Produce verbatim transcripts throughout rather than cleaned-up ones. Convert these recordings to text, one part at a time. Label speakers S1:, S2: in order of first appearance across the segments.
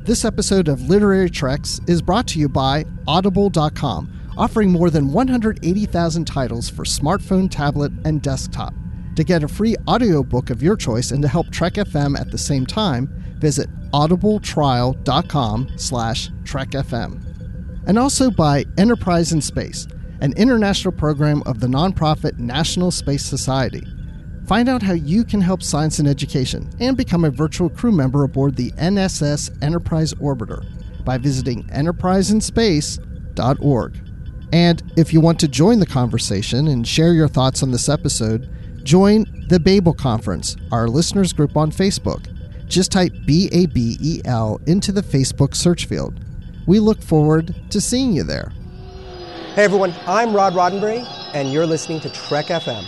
S1: This episode of Literary Treks is brought to you by Audible dot com, offering more than one hundred eighty thousand titles for smartphone, tablet, and desktop. To get a free audiobook of your choice and to help Trek F M at the same time, visit audibletrial.com slash trekfm. And also by Enterprise in Space, an international program of the nonprofit National Space Society. Find out how you can help science and education and become a virtual crew member aboard the N S S Enterprise Orbiter by visiting enterprise in space dot org. And if you want to join the conversation and share your thoughts on this episode, join the Babel Conference, our listeners group on Facebook. Just type B A B E L into the Facebook search field. We look forward to seeing you there.
S2: Hey everyone, I'm Rod Roddenberry, and you're listening to Trek F M.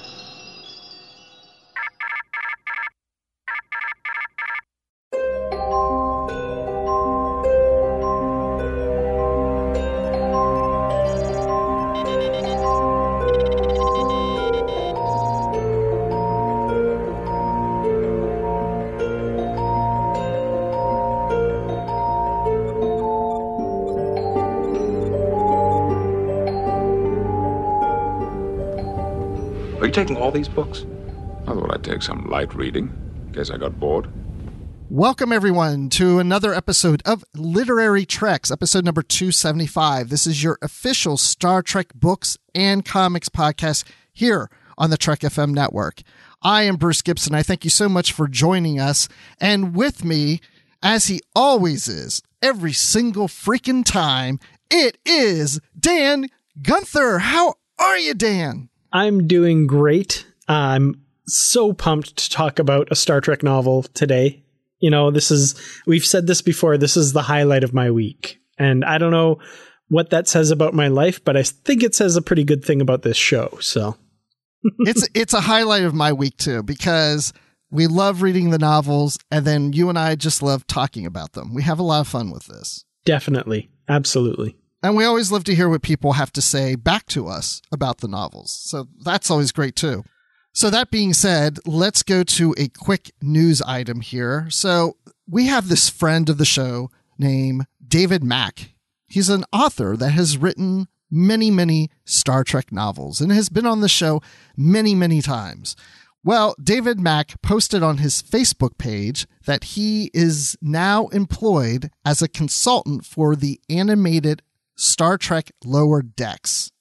S3: Are you taking all these books? I thought I'd take some light reading, in case I got bored.
S1: Welcome, everyone, to another episode of Literary Treks, episode number two seventy-five. This is your official Star Trek books and comics podcast here on the Trek F M network. I am Bruce Gibson. I thank you so much for joining us. And with me, as he always is, every single freaking time, it is Dan Gunther. How are you, Dan?
S4: I'm doing great. I'm so pumped to talk about a Star Trek novel today. You know, this is, we've said this before, this is the highlight of my week. And I don't know what that says about my life, but I think it says a pretty good thing about this show. So
S1: it's it's a highlight of my week too, because we love reading the novels and then you and I just love talking about them. We have a lot of fun with this.
S4: Definitely. Absolutely.
S1: And we always love to hear what people have to say back to us about the novels. So that's always great too. So that being said, let's go to a quick news item here. So we have this friend of the show named David Mack. He's an author that has written many, many Star Trek novels and has been on the show many, many times. Well, David Mack posted on his Facebook page that he is now employed as a consultant for the animated Star Trek Lower Decks,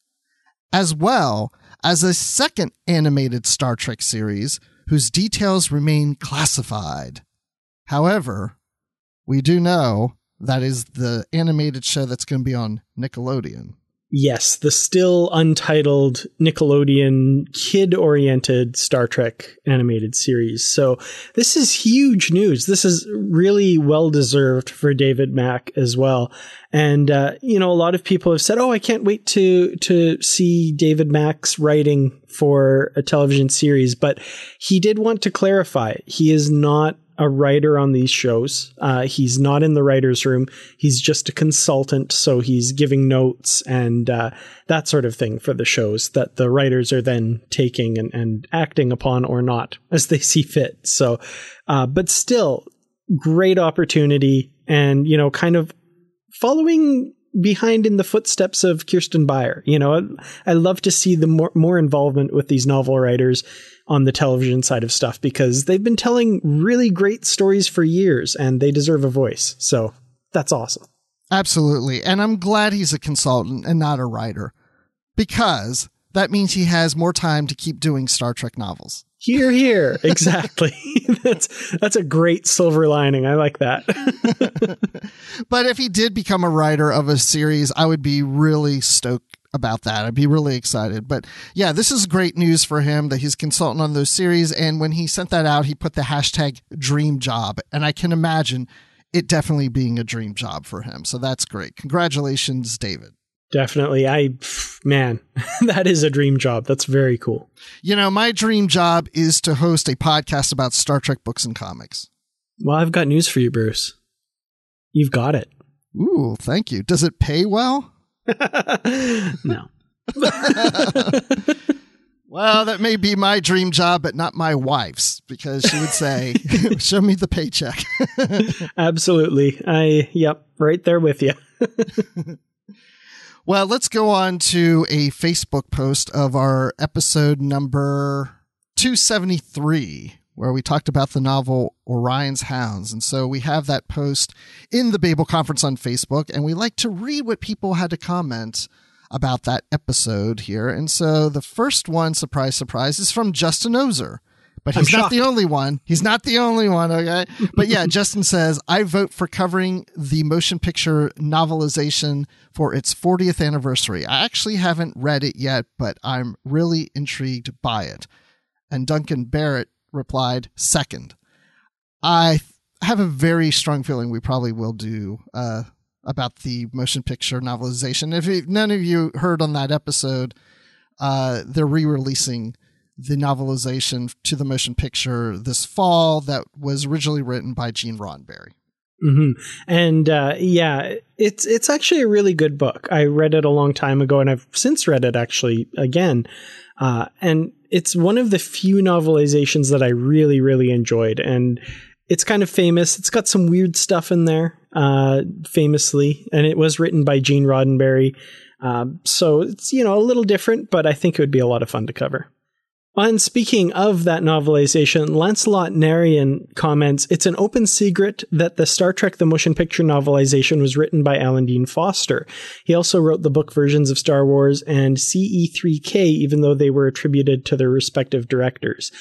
S1: as well as a second animated Star Trek series whose details remain classified. However, we do know that is the animated show that's going to be on Nickelodeon.
S4: Yes, the still untitled Nickelodeon kid-oriented Star Trek animated series. So this is huge news. This is really well-deserved for David Mack as well. And, uh, you know, a lot of people have said, oh, I can't wait to to see David Mack's writing for a television series. But he did want to clarify, he is not a writer on these shows. Uh, he's not in the writer's room. He's just a consultant. So he's giving notes and uh, that sort of thing for the shows that the writers are then taking and, and acting upon or not as they see fit. So, uh, but still great opportunity and, you know, kind of following behind in the footsteps of Kirsten Beyer. You know, I, I love to see the more, more involvement with these novel writers on the television side of stuff because they've been telling really great stories for years and they deserve a voice. So that's awesome.
S1: Absolutely. And I'm glad he's a consultant and not a writer because that means he has more time to keep doing Star Trek novels.
S4: Hear, hear. Exactly. that's that's a great silver lining. I like that.
S1: But if he did become a writer of a series, I would be really stoked about that. I'd be really excited. But yeah, this is great news for him that he's consultant on those series. And when he sent that out, he put the hashtag dream job. And I can imagine it definitely being a dream job for him. So that's great. Congratulations, David.
S4: Definitely. I, man, that is a dream job. That's very cool.
S1: You know, my dream job is to host a podcast about Star Trek books and comics.
S4: Well, I've got news for you, Bruce. You've got it.
S1: Ooh, thank you. Does it pay well?
S4: No.
S1: Well, that may be my dream job, but not my wife's, because she would say, show me the paycheck.
S4: Absolutely. I, yep, right there with you.
S1: Well, let's go on to a Facebook post of our episode number two seventy-three, where we talked about the novel Orion's Hounds. And so we have that post in the Babel Conference on Facebook, and we like to read what people had to comment about that episode here. And so the first one, surprise, surprise, is from Justin Ozer. But he's not the only one. He's not the only one, okay? But yeah, Justin says, I vote for covering the motion picture novelization for its fortieth anniversary. I actually haven't read it yet, but I'm really intrigued by it. And Duncan Barrett replied, second. I have a very strong feeling we probably will do uh, about the motion picture novelization. If you, none of you heard on that episode, uh, they're re-releasing the novelization to the motion picture this fall that was originally written by Gene Roddenberry.
S4: Mm-hmm. And uh, yeah, it's it's actually a really good book. I read it a long time ago, and I've since read it actually again. Uh, and it's one of the few novelizations that I really, really enjoyed. And it's kind of famous. It's got some weird stuff in there, uh, famously. And it was written by Gene Roddenberry. Um, so it's, you know, a little different, but I think it would be a lot of fun to cover. And speaking of that novelization, Lancelot Narian comments, it's an open secret that the Star Trek The Motion Picture novelization was written by Alan Dean Foster. He also wrote the book versions of Star Wars and C E three K, even though they were attributed to their respective directors.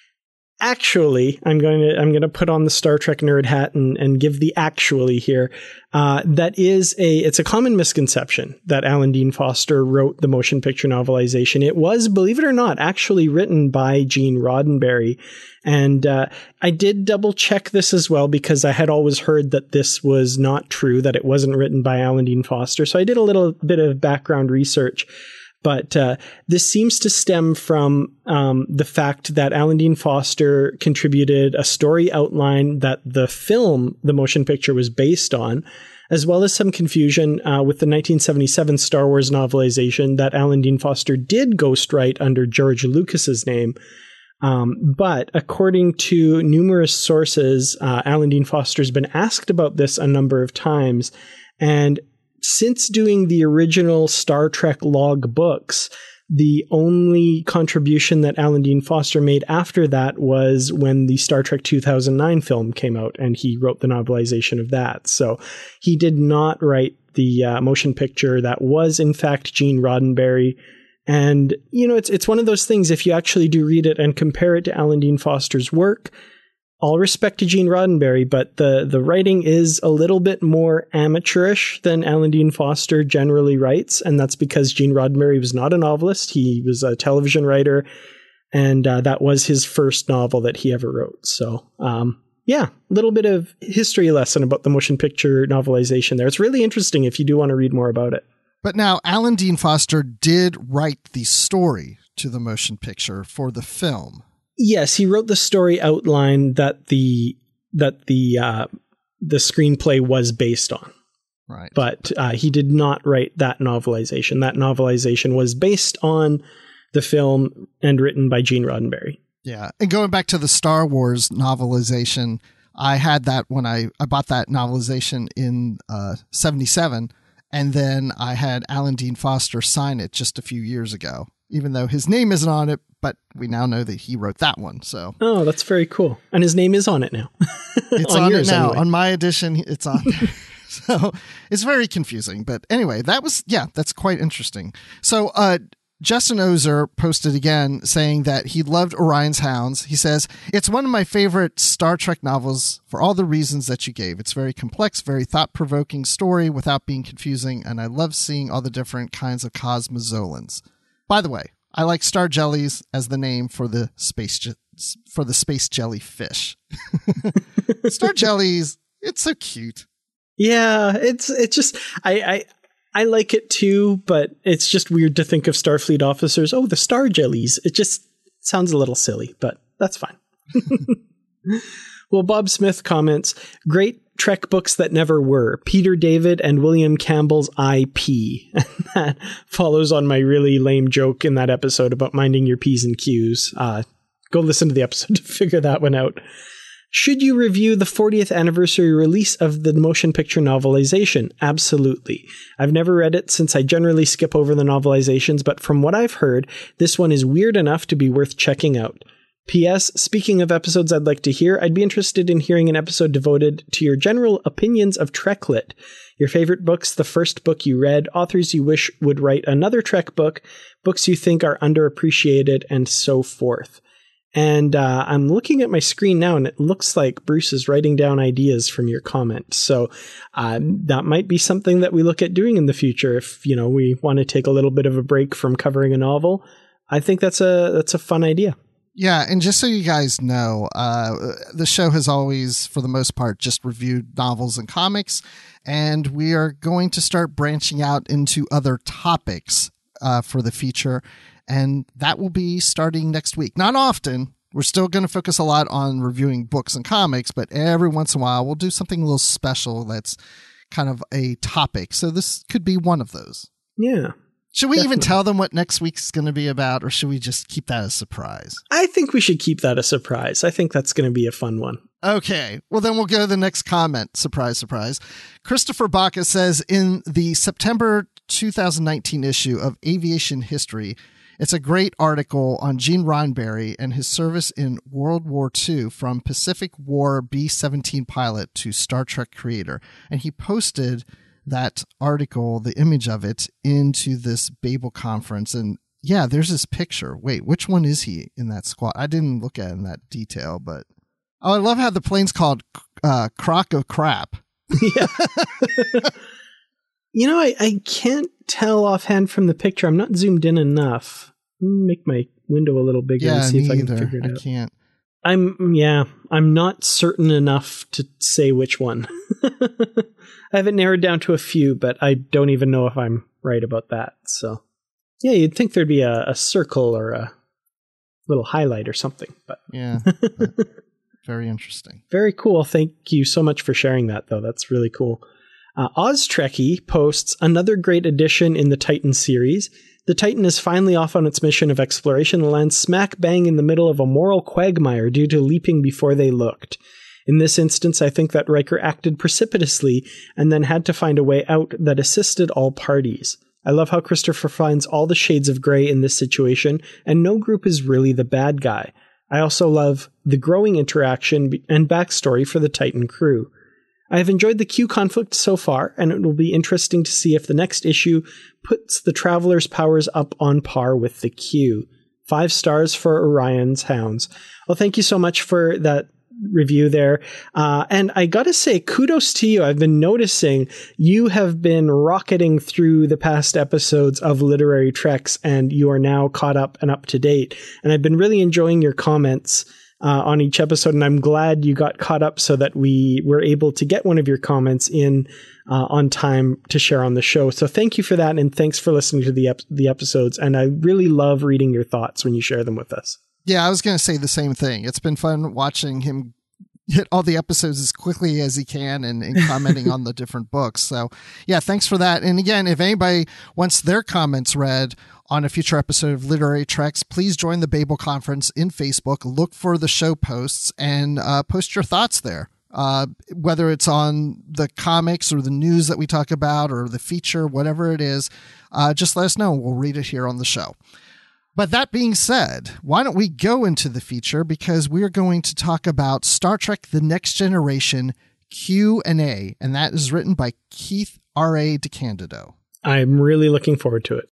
S4: Actually, I'm going to I'm going to put on the Star Trek nerd hat and, and give the actually here. Uh, that is a it's a common misconception that Alan Dean Foster wrote the motion picture novelization. It was, believe it or not, actually written by Gene Roddenberry. And uh, I did double check this as well, because I had always heard that this was not true, that it wasn't written by Alan Dean Foster. So I did a little bit of background research. But uh, this seems to stem from um, the fact that Alan Dean Foster contributed a story outline that the film, the motion picture, was based on, as well as some confusion uh, with the nineteen seventy-seven Star Wars novelization that Alan Dean Foster did ghostwrite under George Lucas's name. Um, but according to numerous sources, uh, Alan Dean Foster's been asked about this a number of times, and since doing the original Star Trek log books, the only contribution that Alan Dean Foster made after that was when the Star Trek two thousand nine film came out, and he wrote the novelization of that. So he did not write the uh, motion picture. That was, in fact, Gene Roddenberry. And, you know, it's it's one of those things, if you actually do read it and compare it to Alan Dean Foster's work, all respect to Gene Roddenberry, but the, the writing is a little bit more amateurish than Alan Dean Foster generally writes, and that's because Gene Roddenberry was not a novelist. He was a television writer, and uh, that was his first novel that he ever wrote. So, um, yeah, a little bit of history lesson about the motion picture novelization there. It's really interesting if you do want to read more about it.
S1: But now, Alan Dean Foster did write the story to the motion picture for the film.
S4: Yes, he wrote the story outline that the that the uh, the screenplay was based on.
S1: Right.
S4: But uh, he did not write that novelization. That novelization was based on the film and written by Gene Roddenberry.
S1: Yeah. And going back to the Star Wars novelization, I had that when I, I bought that novelization in uh, seventy-seven, and then I had Alan Dean Foster sign it just a few years ago, even though his name isn't on it, but we now know that he wrote that one. So,
S4: oh, that's very cool. And his name is on it now.
S1: It's on, on it now. Anyway. On my edition, it's on there. So it's very confusing. But anyway, that was, yeah, that's quite interesting. So uh, Justin Ozer posted again saying that he loved Orion's Hounds. He says, it's one of my favorite Star Trek novels for all the reasons that you gave. It's very complex, very thought-provoking story without being confusing, and I love seeing all the different kinds of cosmozolans. By the way, I like star jellies as the name for the space je- for the space jellyfish. Star jellies, it's so cute.
S4: Yeah, it's it's just I, I I like it too, but it's just weird to think of Starfleet officers. Oh, the star jellies. It just sounds a little silly, but that's fine. Well, Bob Smith comments, great Trek books that never were, Peter David and William Campbell's I P. And that follows on my really lame joke in that episode about minding your P's and Q's. Uh, go listen to the episode to figure that one out. Should you review the fortieth anniversary release of the motion picture novelization? Absolutely. I've never read it since I generally skip over the novelizations, but from what I've heard, this one is weird enough to be worth checking out. P S. Speaking of episodes I'd like to hear, I'd be interested in hearing an episode devoted to your general opinions of Treklit. Your favorite books, the first book you read, authors you wish would write another Trek book, books you think are underappreciated, and so forth. And uh, I'm looking at my screen now, and it looks like Bruce is writing down ideas from your comment. So uh, that might be something that we look at doing in the future if, you know, we want to take a little bit of a break from covering a novel. I think that's a that's a fun idea.
S1: Yeah, and just so you guys know, uh, the show has always, for the most part, just reviewed novels and comics, and we are going to start branching out into other topics uh, for the feature, and that will be starting next week. Not often. We're still going to focus a lot on reviewing books and comics, but every once in a while, we'll do something a little special that's kind of a topic. So this could be one of those.
S4: Yeah.
S1: Should we
S4: Definitely.
S1: even tell them what next week's going to be about, or should we just keep that a surprise?
S4: I think we should keep that a surprise. I think that's going to be a fun one.
S1: Okay. Well, then we'll go to the next comment. Surprise, surprise. Christopher Baca says, in the September two thousand nineteen issue of Aviation History, it's a great article on Gene Roddenberry and his service in World War Two from Pacific War B seventeen pilot to Star Trek creator. And he posted that article, the image of it, into this Babel conference. And yeah, there's this picture. Wait, which one is he in that squad? I didn't look at it in that detail, but oh, I love how the plane's called uh, Crock of Crap.
S4: Yeah. You know, I, I can't tell offhand from the picture. I'm not zoomed in enough. Let me make my window a little bigger
S1: Yeah,
S4: and see
S1: me
S4: if I can
S1: either.
S4: figure it
S1: I
S4: out.
S1: can't.
S4: I'm, yeah, I'm not certain enough to say which one. I have it narrowed down to a few, but I don't even know if I'm right about that. So, yeah, you'd think there'd be a, a circle or a little highlight or something, but
S1: Yeah. but very interesting.
S4: very cool. Thank you so much for sharing that, though. That's really cool. Uh, Oz Trekkie posts another great addition in the Titan series. The Titan is finally off on its mission of exploration and lands smack bang in the middle of a moral quagmire due to leaping before they looked. In this instance, I think that Riker acted precipitously and then had to find a way out that assisted all parties. I love how Christopher finds all the shades of gray in this situation, and no group is really the bad guy. I also love the growing interaction and backstory for the Titan crew. I have enjoyed the Q conflict so far, and it will be interesting to see if the next issue puts the Traveler's powers up on par with the Q. Five stars for Orion's Hounds. Well, thank you so much for that review there. Uh, and I gotta say, kudos to you. I've been noticing you have been rocketing through the past episodes of Literary Treks, and you are now caught up and up to date. And I've been really enjoying your comments Uh, on each episode, and I'm glad you got caught up so that we were able to get one of your comments in uh, on time to share on the show. So thank you for that, and thanks for listening to the ep- the episodes. And I really love reading your thoughts when you share them with us.
S1: Yeah, I was going to say the same thing. It's been fun watching him hit all the episodes as quickly as he can and, and commenting on the different books. So yeah, thanks for that. And again, if anybody wants their comments read on a future episode of Literary Treks, please join the Babel Conference in Facebook. Look for the show posts and uh, post your thoughts there. Uh, whether it's on the comics or the news that we talk about or the feature, whatever it is, uh, just let us know. We'll read it here on the show. But that being said, why don't we go into the feature, because we're going to talk about Star Trek The Next Generation Q and A, and that is written by Keith R A DeCandido.
S4: I'm really looking forward to it.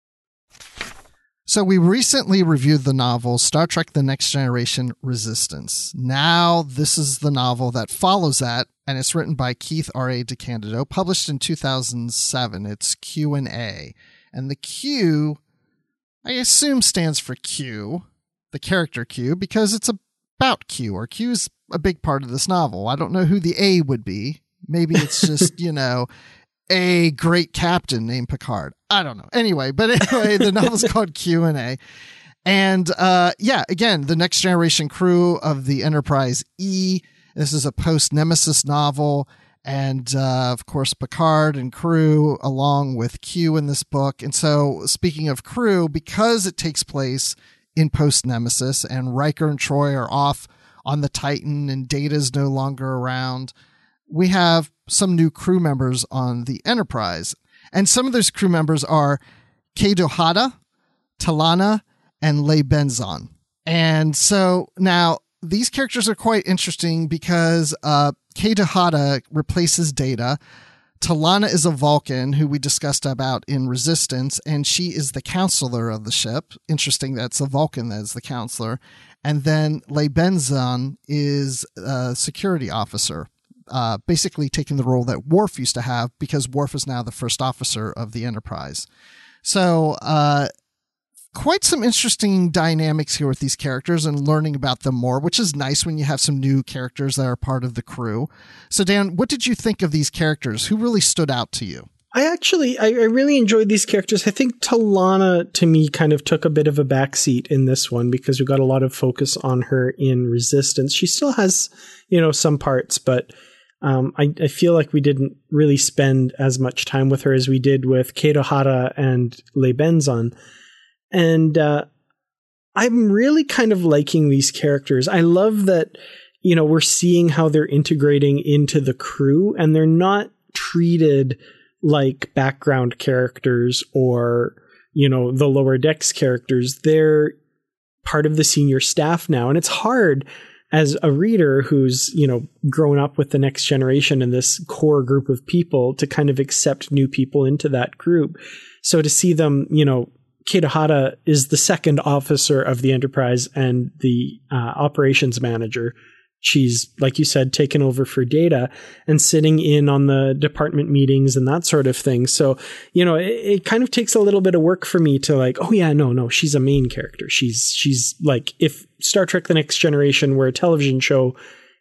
S1: So we recently reviewed the novel Star Trek The Next Generation Resistance. Now this is the novel that follows that, and it's written by Keith R A DeCandido, published in two thousand seven. It's Q and A. And the Q, I assume, stands for Q, the character Q, because it's about Q, or Q is a big part of this novel. I don't know who the A would be. Maybe it's just, you know, a great captain named Picard. I don't know. Anyway, but anyway, the novel's called Q and A. And uh, yeah, again, the next generation crew of the Enterprise E. This is a post-Nemesis novel. and uh, of course Picard and crew along with Q in this book. And so speaking of crew, because it takes place in post-Nemesis and Riker and Troy are off on the Titan and Data's no longer around, we have some new crew members on the Enterprise. And some of those crew members are Kado Hada, T'Lana, and Leigh Benzon. And so now these characters are quite interesting because uh, Kado Hada replaces Data. T'Lana is a Vulcan who we discussed about in Resistance, and she is the counselor of the ship. Interesting that's a Vulcan that is the counselor. And then Leigh Benzon is a security officer, uh, basically taking the role that Worf used to have because Worf is now the first officer of the Enterprise. So uh, quite some interesting dynamics here with these characters and learning about them more, which is nice when you have some new characters that are part of the crew. So Dan, what did you think of these characters? Who really stood out to you?
S4: I actually, I, I really enjoyed these characters. I think T'Lana, to me, kind of took a bit of a backseat in this one because we got a lot of focus on her in Resistance. She still has, you know, some parts, but um, I, I feel like we didn't really spend as much time with her as we did with Kado Hada and Leigh Benzon. And uh, I'm really kind of liking these characters. I love that, you know, we're seeing how they're integrating into the crew, and they're not treated like background characters or, you know, the lower decks characters. They're part of the senior staff now. And it's hard as a reader who's, you know, grown up with the Next Generation and this core group of people to kind of accept new people into that group. So to see them, you know, Kado Hada is the second officer of the Enterprise and the uh, operations manager. She's, like you said, taken over for Data and sitting in on the department meetings and that sort of thing. So, you know, it, it kind of takes a little bit of work for me to like, oh yeah, no, no, she's a main character. She's, she's like, if Star Trek The Next Generation were a television show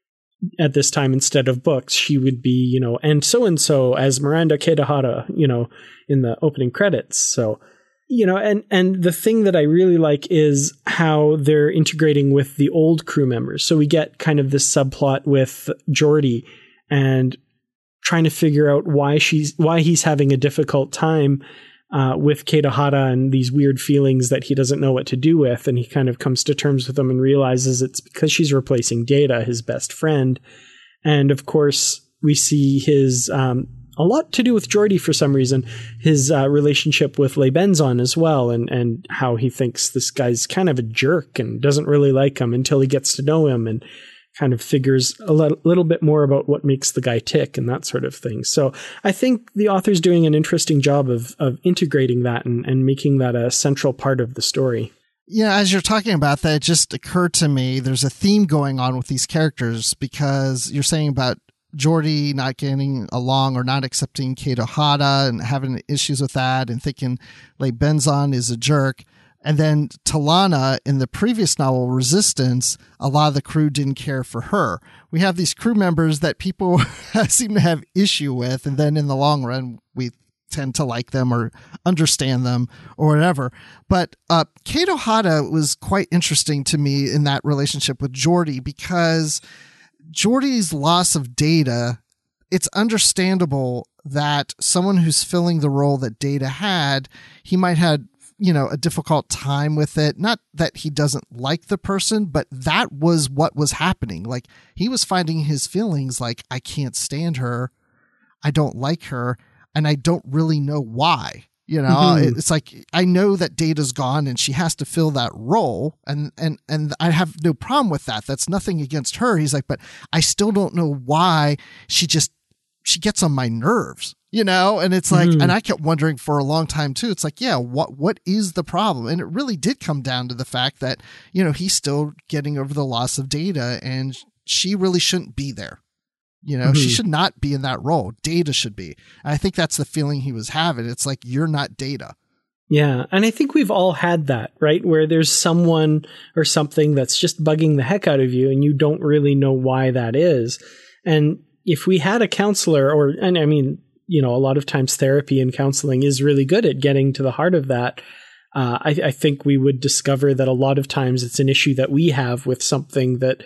S4: at this time instead of books, she would be, you know, and so-and-so as Miranda Kado Hada, you know, in the opening credits. So, you know, and, and the thing that I really like is how they're integrating with the old crew members. So we get kind of this subplot with Geordi and trying to figure out why she's, why he's having a difficult time uh, with Kado Hada and these weird feelings that he doesn't know what to do with. And he kind of comes to terms with them and realizes it's because she's replacing Data, his best friend. And of course, we see his, um, a lot to do with Geordi for some reason, his uh, relationship with Leigh Benzon as well, and, and how he thinks this guy's kind of a jerk and doesn't really like him until he gets to know him and kind of figures a little, little bit more about what makes the guy tick and that sort of thing. So I think the author's doing an interesting job of, of integrating that and, and making that a central part of the story.
S1: Yeah, as you're talking about that, it just occurred to me there's a theme going on with these characters because you're saying about Geordi not getting along or not accepting Kado Hada and having issues with that and thinking Leigh Benzon is a jerk. And then T'Lana in the previous novel, Resistance, a lot of the crew didn't care for her. We have these crew members that people seem to have issue with. And then in the long run, we tend to like them or understand them or whatever. But uh, Kado Hada was quite interesting to me in that relationship with Geordi because Geordi's loss of Data, it's understandable that someone who's filling the role that Data had, he might have, you know, a difficult time with it. Not that he doesn't like the person, but that was what was happening. Like he was finding his feelings like, I can't stand her. I don't like her. And I don't really know why. You know, mm-hmm. It's like, I know that Data's gone and she has to fill that role. And, and, and I have no problem with that. That's nothing against her. He's like, but I still don't know why she just, she gets on my nerves, you know? And it's like, mm-hmm. and I kept wondering for a long time too. It's like, yeah, what, what is the problem? And it really did come down to the fact that, you know, he's still getting over the loss of Data and she really shouldn't be there. You know, mm-hmm. she should not be in that role. Data should be. And I think that's the feeling he was having. It's like, you're not Data.
S4: Yeah. And I think we've all had that, right? Where there's someone or something that's just bugging the heck out of you and you don't really know why that is. And if we had a counselor or, and I mean, you know, a lot of times therapy and counseling is really good at getting to the heart of that. Uh, I, I think we would discover that a lot of times it's an issue that we have with something that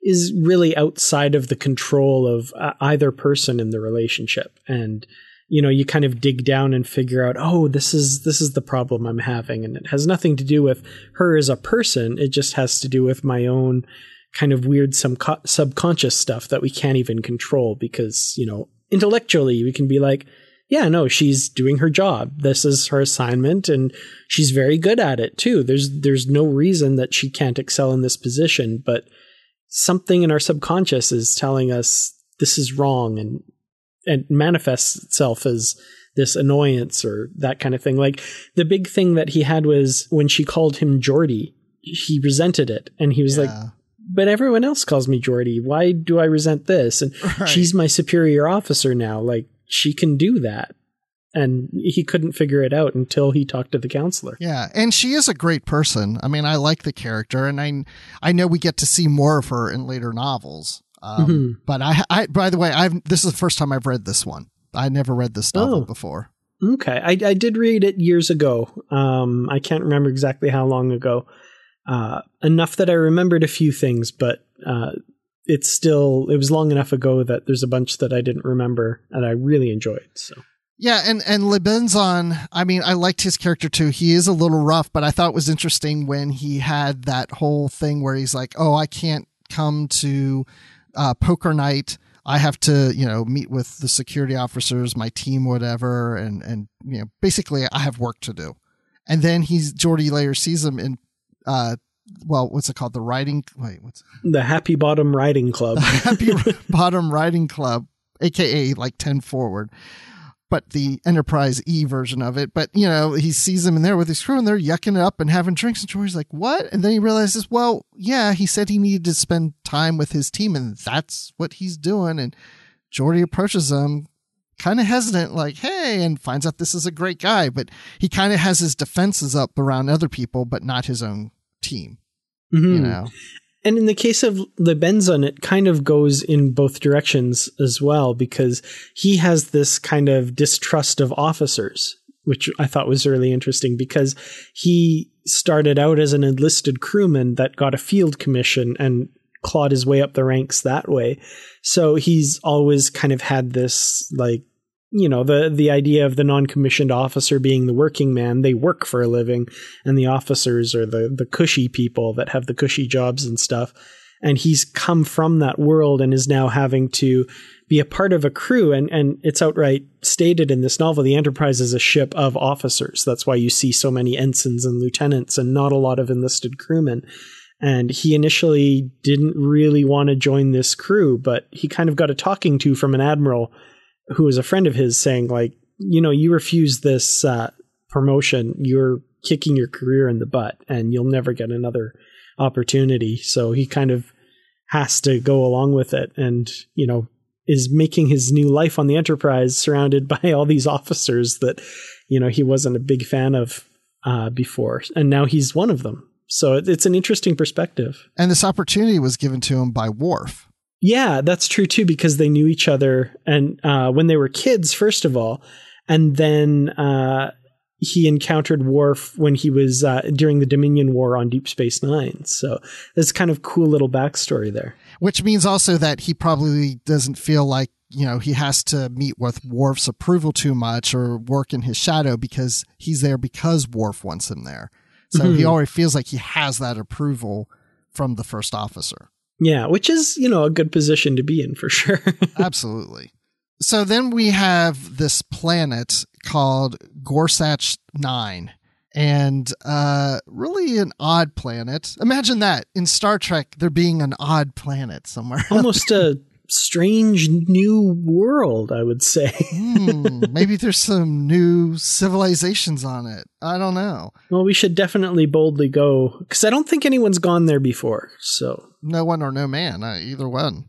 S4: is really outside of the control of uh, either person in the relationship. And, you know, you kind of dig down and figure out, oh, this is this is the problem I'm having. And it has nothing to do with her as a person. It just has to do with my own kind of weird sub- subconscious stuff that we can't even control because, you know, intellectually we can be like, yeah, no, she's doing her job. This is her assignment and she's very good at it too. There's there's no reason that she can't excel in this position, but something in our subconscious is telling us this is wrong and and manifests itself as this annoyance or that kind of thing. Like the big thing that he had was when she called him Geordie, he resented it and he was yeah. like, but everyone else calls me Geordie. Why do I resent this? And right. she's my superior officer now. Like, she can do that. And he couldn't figure it out until he talked to the counselor.
S1: Yeah, and she is a great person. I mean, I like the character, and I I know we get to see more of her in later novels. Um, mm-hmm. But I, I, by the way, I've this is the first time I've read this one. I never read this novel oh. before.
S4: Okay, I, I did read it years ago. Um, I can't remember exactly how long ago. Uh, enough that I remembered a few things, but uh, it's still, it was long enough ago that there's a bunch that I didn't remember and I really enjoyed. So
S1: yeah, and, and Le Benzon, I mean, I liked his character too. He is a little rough, but I thought it was interesting when he had that whole thing where he's like, oh, I can't come to uh, poker night. I have to, you know, meet with the security officers, my team, whatever. And, and, you know, basically I have work to do. And then he's, Geordie Layer sees him in, uh, well, what's it called? The riding, wait, what's
S4: the Happy Bottom Riding Club,
S1: the Happy Bottom Riding Club, A K A like ten forward, but the Enterprise E version of it. But, you know, he sees him in there with his crew and they're yucking it up and having drinks. And Geordie's like, what? And then he realizes, well, yeah, he said he needed to spend time with his team and that's what he's doing. And Geordie approaches him kind of hesitant, like, hey, and finds out this is a great guy, but he kind of has his defenses up around other people, but not his own team, mm-hmm. you know?
S4: And in the case of Le Benzon, it kind of goes in both directions as well, because he has this kind of distrust of officers, which I thought was really interesting because he started out as an enlisted crewman that got a field commission and clawed his way up the ranks that way. So he's always kind of had this, like, you know, the, the idea of the non-commissioned officer being the working man. They work for a living and the officers are the, the cushy people that have the cushy jobs and stuff. And he's come from that world and is now having to be a part of a crew. And, and it's outright stated in this novel, the Enterprise is a ship of officers. That's why you see so many ensigns and lieutenants and not a lot of enlisted crewmen. And he initially didn't really want to join this crew, but he kind of got a talking to from an admiral who was a friend of his saying, like, you know, you refuse this uh, promotion, you're kicking your career in the butt and you'll never get another opportunity. So he kind of has to go along with it and, you know, is making his new life on the Enterprise surrounded by all these officers that, you know, he wasn't a big fan of uh, before. And now he's one of them. So it's an interesting perspective.
S1: And this opportunity was given to him by Worf.
S4: Yeah, that's true too, because they knew each other and uh, when they were kids, first of all, and then uh, he encountered Worf when he was uh, during the Dominion War on Deep Space Nine. So there's kind of cool little backstory there.
S1: Which means also that he probably doesn't feel like, you know, he has to meet with Worf's approval too much or work in his shadow because he's there because Worf wants him there. So mm-hmm. he already feels like he has that approval from the first officer.
S4: Yeah, which is, you know, a good position to be in for sure.
S1: Absolutely. So then we have this planet called Gorsach nine, and uh, really an odd planet. Imagine that in Star Trek, there being an odd planet somewhere.
S4: Almost a strange new world, I would say.
S1: mm, maybe there's some new civilizations on it. I don't know.
S4: Well, we should definitely boldly go, because I don't think anyone's gone there before. So
S1: no one or no man, uh, either one.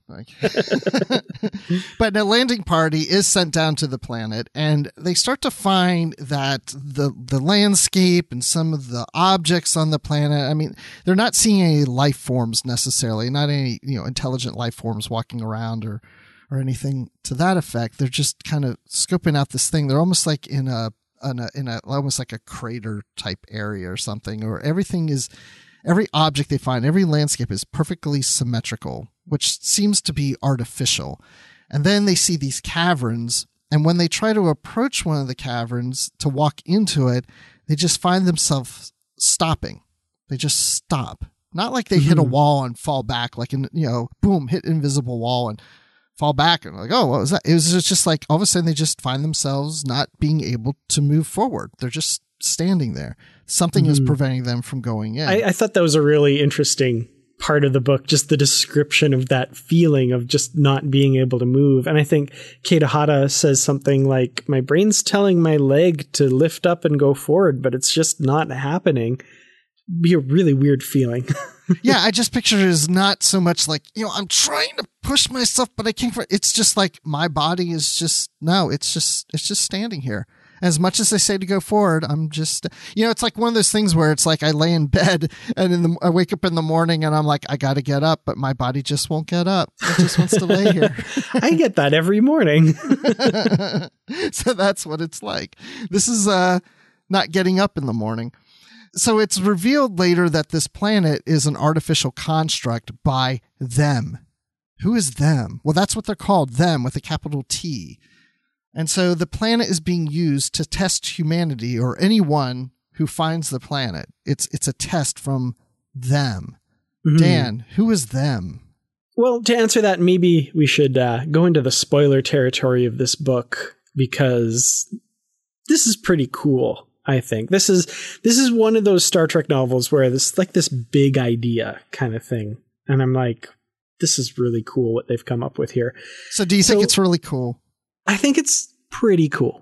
S1: But a landing party is sent down to the planet, and they start to find that the the landscape and some of the objects on the planet, I mean, they're not seeing any life forms necessarily, not any, you know, intelligent life forms walking around or or anything to that effect. They're just kind of scoping out this thing. They're almost like in a in a, in a almost like a crater type area or something, or everything is every object they find, every landscape is perfectly symmetrical. which seems to be artificial. And then they see these caverns, and when they try to approach one of the caverns to walk into it, they just find themselves stopping. They just stop. Not like they mm-hmm. hit a wall and fall back, like, in, you know, boom, hit invisible wall and fall back. And like, oh, what was that? It was just like all of a sudden they just find themselves not being able to move forward. They're just standing there. Something mm-hmm. is preventing them from going in.
S4: I, I thought that was a really interesting part of the book, just the description of that feeling of just not being able to move. And I think Katehata says something like, my brain's telling my leg to lift up and go forward, but it's just not happening. Be a really weird feeling.
S1: Yeah, I just picture it as not so much like, you know, I'm trying to push myself, but I can't. It's just like my body is just, no, it's just, it's just standing here. As much as they say to go forward, I'm just, you know, it's like one of those things where it's like I lay in bed and in the, I wake up in the morning and I'm like, I got to get up, but my body just won't get up. It just wants to lay here.
S4: I get that every morning.
S1: So that's what it's like. This is uh, not getting up in the morning. So it's revealed later that this planet is an artificial construct by them. Who is them? Well, that's what they're called, them, with a capital T. And so the planet is being used to test humanity or anyone who finds the planet. It's it's a test from them. Mm-hmm. Dan, who is them?
S4: Well, to answer that, maybe we should uh, go into the spoiler territory of this book, because this is pretty cool. I think this is this is one of those Star Trek novels where this like this big idea kind of thing, and I'm like, this is really cool what they've come up with here.
S1: So, do you so, think it's really cool?
S4: I think it's pretty cool.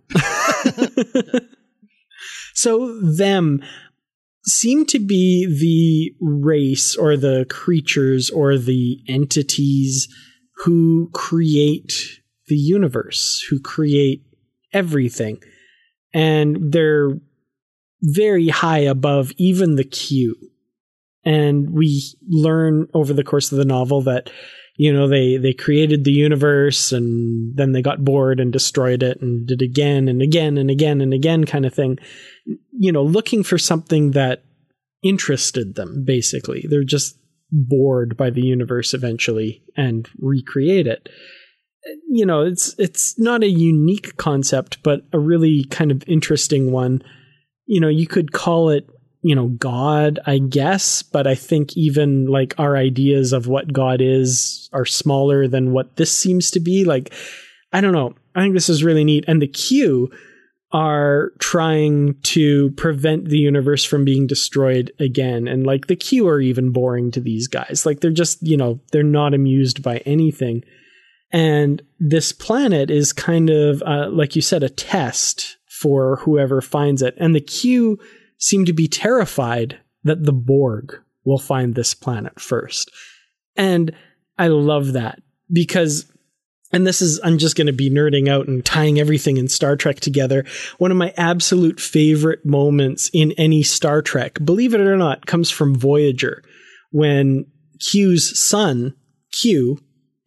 S4: So, them seem to be the race or the creatures or the entities who create the universe, who create everything, and they're very high above even the Q. And we learn over the course of the novel that, you know, they, they created the universe and then they got bored and destroyed it and did again and again and again and again kind of thing, you know, looking for something that interested them, basically. They're just bored by the universe eventually and recreate it. You know, it's it's not a unique concept, but a really kind of interesting one. You know, you could call it, you know, God, I guess, but I think even like our ideas of what God is are smaller than what this seems to be. Like, I don't know. I think this is really neat. And the Q are trying to prevent the universe from being destroyed again. And like the Q are even boring to these guys. Like they're just, you know, they're not amused by anything. And this planet is kind of, uh, like you said, a test for whoever finds it. And the Q seem to be terrified that the Borg will find this planet first. And I love that because, and this is, I'm just going to be nerding out and tying everything in Star Trek together. One of my absolute favorite moments in any Star Trek, believe it or not, comes from Voyager, when Q's son, Q,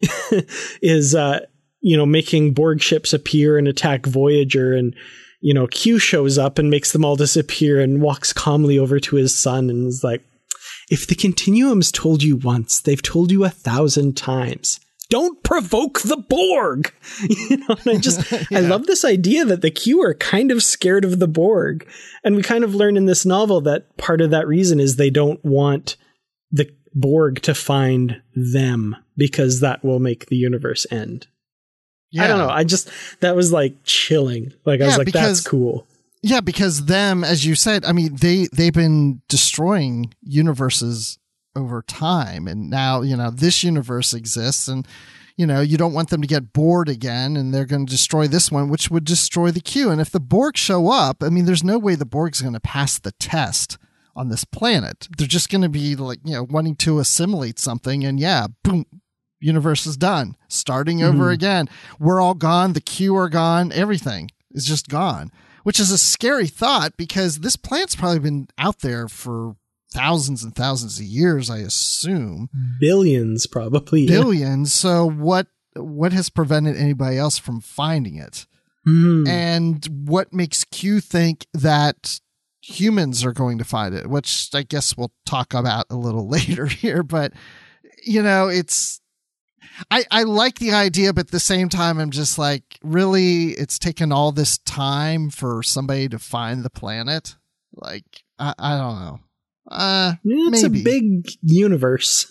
S4: is, uh, you know, making Borg ships appear and attack Voyager, and, you know, Q shows up and makes them all disappear and walks calmly over to his son and is like, if the Continuum's told you once, they've told you a thousand times. Don't provoke the Borg. You know, and I just, yeah. I love this idea that the Q are kind of scared of the Borg. And we kind of learn in this novel that part of that reason is they don't want the Borg to find them, because that will make the universe end. Yeah. I don't know. I just, that was like chilling. Like, I yeah, was like, because, that's cool.
S1: Yeah, because them, as you said, I mean, they, they've been destroying universes over time. And now, you know, this universe exists, and, you know, you don't want them to get bored again, and they're going to destroy this one, which would destroy the Q. And if the Borg show up, I mean, there's no way the Borg's going to pass the test on this planet. They're just going to be like, you know, wanting to assimilate something, and yeah, boom, universe is done. Starting over mm-hmm. again. We're all gone. The Q are gone. Everything is just gone, which is a scary thought, because this planet's probably been out there for thousands and thousands of years, I assume.
S4: Billions, probably.
S1: Billions. Yeah. So what, what has prevented anybody else from finding it?
S4: Mm.
S1: And what makes Q think that humans are going to find it, which I guess we'll talk about a little later here. But, you know, it's, I, I like the idea, but at the same time, I'm just like, really, it's taken all this time for somebody to find the planet? Like, I, I don't know. Uh,
S4: it's
S1: maybe.
S4: a big universe.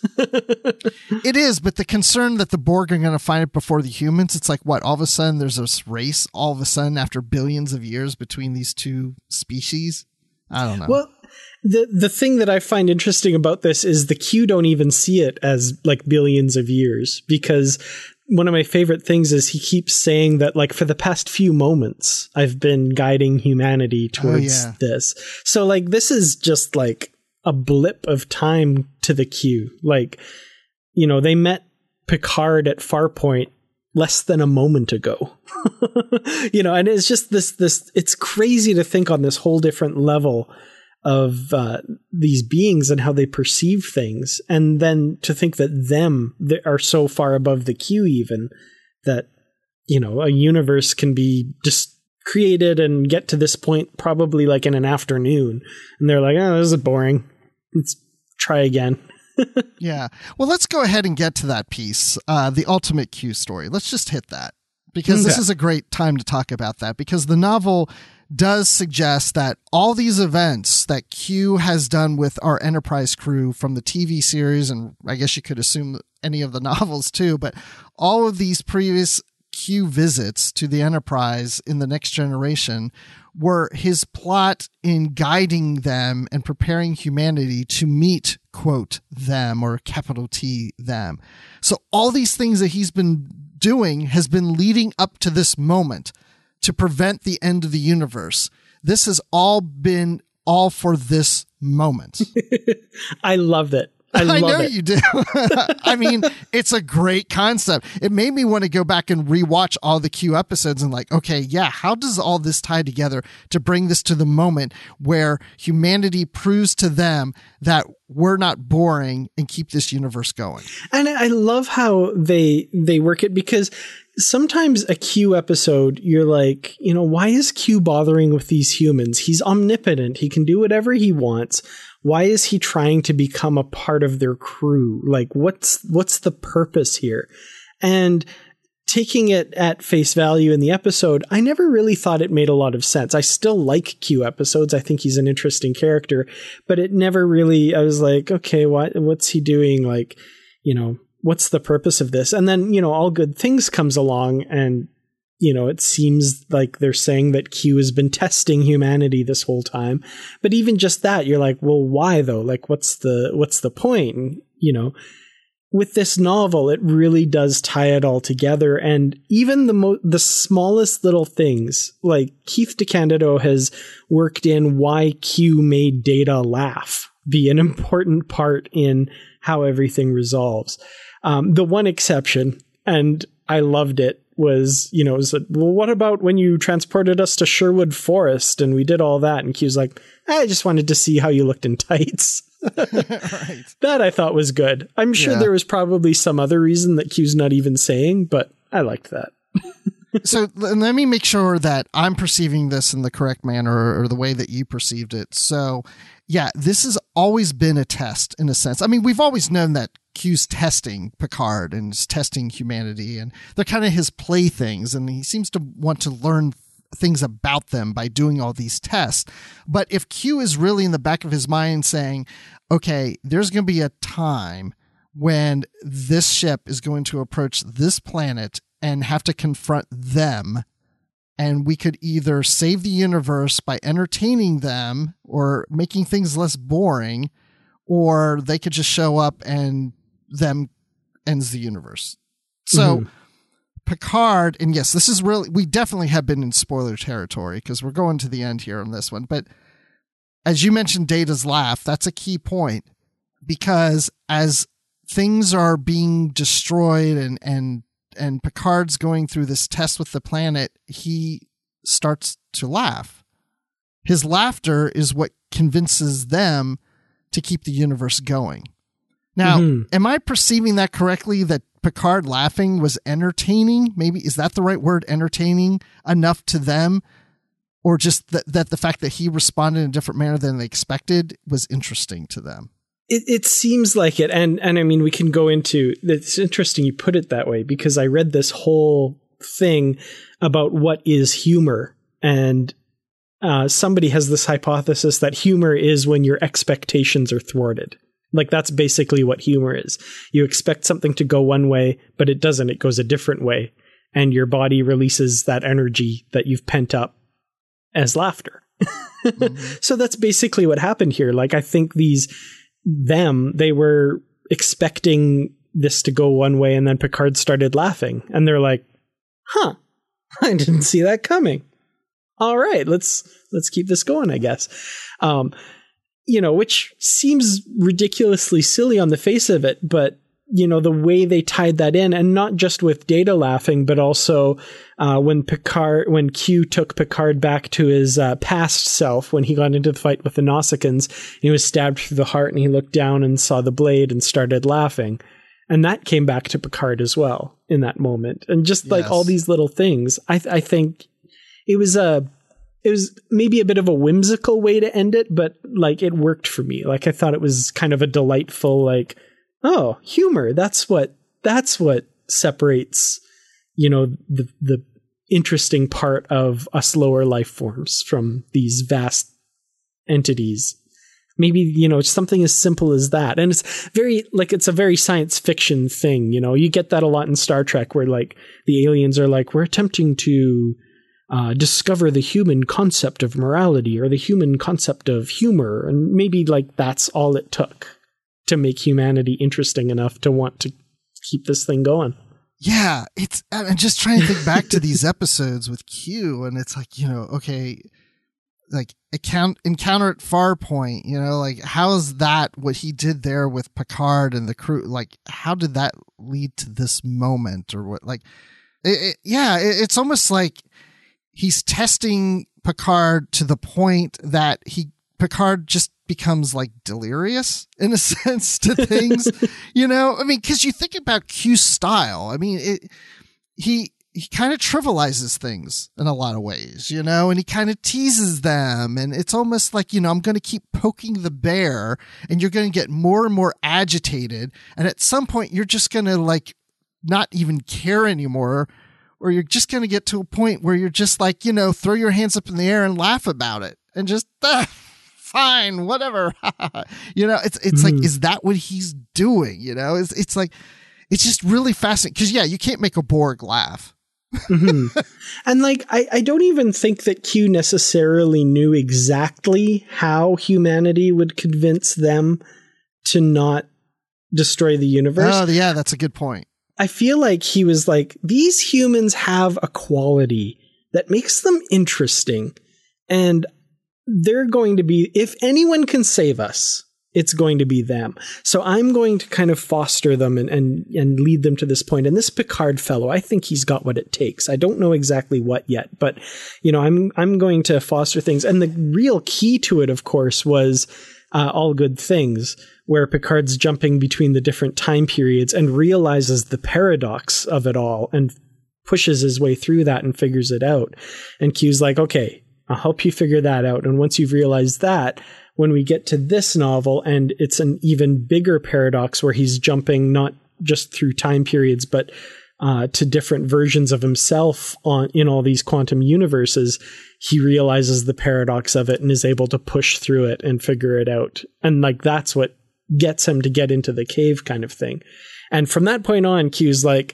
S1: It is, but the concern that the Borg are going to find it before the humans, it's like, what, all of a sudden there's this race all of a sudden after billions of years between these two species? I don't know.
S4: Well, the the thing that I find interesting about this is the Q don't even see it as like billions of years, because one of my favorite things is he keeps saying that, like, for the past few moments, I've been guiding humanity towards
S1: oh, yeah.
S4: this. So, like, this is just like a blip of time to the Q. Like, you know, they met Picard at Farpoint less than a moment ago. You know, and it's just this, this, it's crazy to think on this whole different level of uh, these beings and how they perceive things. And then to think that them they are so far above the Q even that, you know, a universe can be just created and get to this point probably like in an afternoon. And they're like, oh, this is boring. Let's try again.
S1: Yeah. Well, let's go ahead and get to that piece, uh, the ultimate Q story. Let's just hit that, because this
S4: Okay.
S1: is a great time to talk about that, because the novel does suggest that all these events that Q has done with our Enterprise crew from the T V series, and I guess you could assume any of the novels too, but all of these previous Q visits to the Enterprise in the Next Generation were his plot in guiding them and preparing humanity to meet, quote, them, or capital T, them. So all these things that he's been doing has been leading up to this moment to prevent the end of the universe. This has all been all for this moment.
S4: I love it. I,
S1: I
S4: love
S1: know
S4: it.
S1: you do. I mean, it's a great concept. It made me want to go back and rewatch all the Q episodes and like, okay, yeah, how does all this tie together to bring this to the moment where humanity proves to them that we're not boring and keep this universe going?
S4: And I love how they they work it, because sometimes a Q episode, you're like, you know, why is Q bothering with these humans? He's omnipotent. He can do whatever he wants. Why is he trying to become a part of their crew? Like, what's what's the purpose here? And taking it at face value in the episode, I never really thought it made a lot of sense. I still like Q episodes. I think he's an interesting character, but it never really, I was like, okay, what what's he doing? Like, you know, what's the purpose of this? And then, you know, All Good Things comes along, and, you know, it seems like they're saying that Q has been testing humanity this whole time. But even just that, you're like, well, why though? Like, what's the, what's the point? And, you know, with this novel, it really does tie it all together. And even the mo- the smallest little things, like Keith DeCandido has worked in why Q made Data laugh be an important part in how everything resolves. Um, the one exception, and I loved it, was, you know, was like, well, what about when you transported us to Sherwood Forest and we did all that? And Q's like, I just wanted to see how you looked in tights.
S1: Right.
S4: That I thought was good. I'm sure
S1: Yeah.
S4: there was probably some other reason that Q's not even saying, but I liked that.
S1: So l- let me make sure that I'm perceiving this in the correct manner, or the way that you perceived it. So yeah, this has always been a test in a sense. I mean, we've always known that Q's testing Picard and is testing humanity, and they're kind of his playthings, and he seems to want to learn things about them by doing all these tests. But if Q is really in the back of his mind saying, okay, there's going to be a time when this ship is going to approach this planet and have to confront them, and we could either save the universe by entertaining them or making things less boring, or they could just show up and them ends the universe. So
S4: Mhm.
S1: Picard, and yes, this is really, we definitely have been in spoiler territory because we're going to the end here on this one. But as you mentioned, Data's laugh, that's a key point, because as things are being destroyed and, and, and Picard's going through this test with the planet, he starts to laugh. His laughter is what convinces them to keep the universe going. Now,
S4: Mhm.
S1: am I perceiving that correctly, that Picard laughing was entertaining? Maybe, is that the right word, entertaining enough to them? Or just that, that the fact that he responded in a different manner than they expected was interesting to them?
S4: It, it seems like it. And, and I mean, we can go into, it's interesting you put it that way, because I read this whole thing about what is humor. And uh, somebody has this hypothesis that humor is when your expectations are thwarted. Like, that's basically what humor is. You expect something to go one way, but it doesn't. It goes a different way. And your body releases that energy that you've pent up as laughter. Mm-hmm. So that's basically what happened here. Like, I think these... them, they were expecting this to go one way, and then Picard started laughing, and they're like, huh, I didn't see that coming. All right, let's let's keep this going, I guess. Um, you know, which seems ridiculously silly on the face of it, but you know, the way they tied that in, and not just with Data laughing, but also uh, when Picard, when Q took Picard back to his uh, past self, when he got into the fight with the Nausicaans, he was stabbed through the heart, and he looked down and saw the blade and started laughing. And that came back to Picard as well in that moment. And just yes. like all these little things, I, th- I think it was a, it was maybe a bit of a whimsical way to end it, but like it worked for me. Like I thought it was kind of a delightful, like, oh, humor. That's what, that's what separates, you know, the, the interesting part of us lower life forms from these vast entities. Maybe, you know, something as simple as that. And it's very, like, it's a very science fiction thing. You know, you get that a lot in Star Trek, where like the aliens are like, we're attempting to uh, discover the human concept of morality or the human concept of humor. And maybe like that's all it took to make humanity interesting enough to want to keep this thing going.
S1: Yeah, it's, I'm just trying to think back to these episodes with Q, and it's like, you know, okay, like account, encounter at Farpoint, you know, like how's that what he did there with Picard and the crew? Like, how did that lead to this moment, or what? Like, it, it, yeah, it, it's almost like he's testing Picard to the point that he Picard just becomes like delirious in a sense to things, you know? I mean, cause you think about Q's style. I mean, it, he, he kind of trivializes things in a lot of ways, you know, and he kind of teases them. And it's almost like, you know, I'm going to keep poking the bear, and you're going to get more and more agitated. And at some point you're just going to like not even care anymore, or you're just going to get to a point where you're just like, you know, throw your hands up in the air and laugh about it and just, ah, fine, whatever. You know, it's, it's mm. like, is that what he's doing? You know, it's, it's like, it's just really fascinating. Cause yeah, you can't make a Borg laugh.
S4: Mm-hmm. And like, I, I don't even think that Q necessarily knew exactly how humanity would convince them to not destroy the universe.
S1: Oh yeah, that's a good point.
S4: I feel like he was like, these humans have a quality that makes them interesting, and they're going to be, if anyone can save us, it's going to be them. So I'm going to kind of foster them and, and, and lead them to this point. And this Picard fellow, I think he's got what it takes. I don't know exactly what yet, but you know, I'm, I'm going to foster things. And the real key to it, of course, was uh, All Good Things, where Picard's jumping between the different time periods and realizes the paradox of it all and pushes his way through that and figures it out. And Q's like, okay, I'll help you figure that out. And once you've realized that, when we get to this novel, and it's an even bigger paradox where he's jumping not just through time periods, but uh, to different versions of himself on in all these quantum universes, he realizes the paradox of it and is able to push through it and figure it out. And like, that's what gets him to get into the cave kind of thing. And from that point on, Q's like,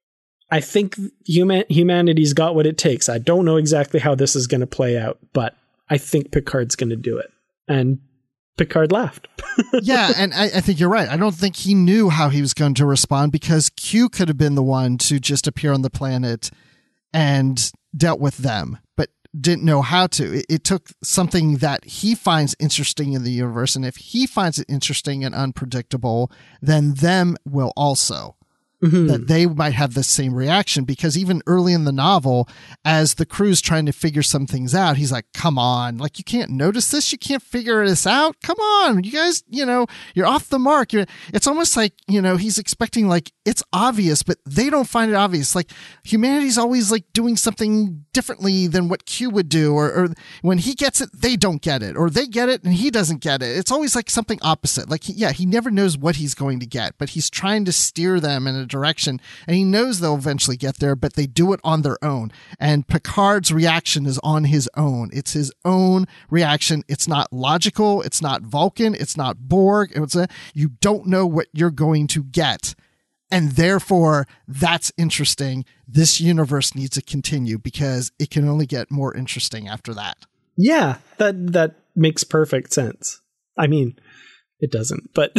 S4: I think human humanity's got what it takes. I don't know exactly how this is going to play out, but I think Picard's going to do it. And Picard laughed.
S1: Yeah, and I, I think you're right. I don't think he knew how he was going to respond, because Q could have been the one to just appear on the planet and dealt with them, but didn't know how to. It, it took something that he finds interesting in the universe, and if he finds it interesting and unpredictable, then them will also. Mm-hmm. That they might have the same reaction, because even early in the novel, as the crew's trying to figure some things out, he's like, come on, like, you can't notice this. You can't figure this out. Come on, you guys, you know, you're off the mark. You're, it's almost like, you know, he's expecting, like, it's obvious, but they don't find it obvious. Like, humanity's always like doing something differently than what Q would do, or, or when he gets it, they don't get it, or they get it and he doesn't get it. It's always like something opposite. Like, he, yeah, he never knows what he's going to get, but he's trying to steer them in a direction, and he knows they'll eventually get there, but they do it on their own. And Picard's reaction is on his own. It's his own reaction. It's not logical. It's not Vulcan. It's not Borg. It's a, you don't know what you're going to get. And therefore, that's interesting. This universe needs to continue, because it can only get more interesting after that.
S4: Yeah, that that makes perfect sense. I mean, it doesn't, but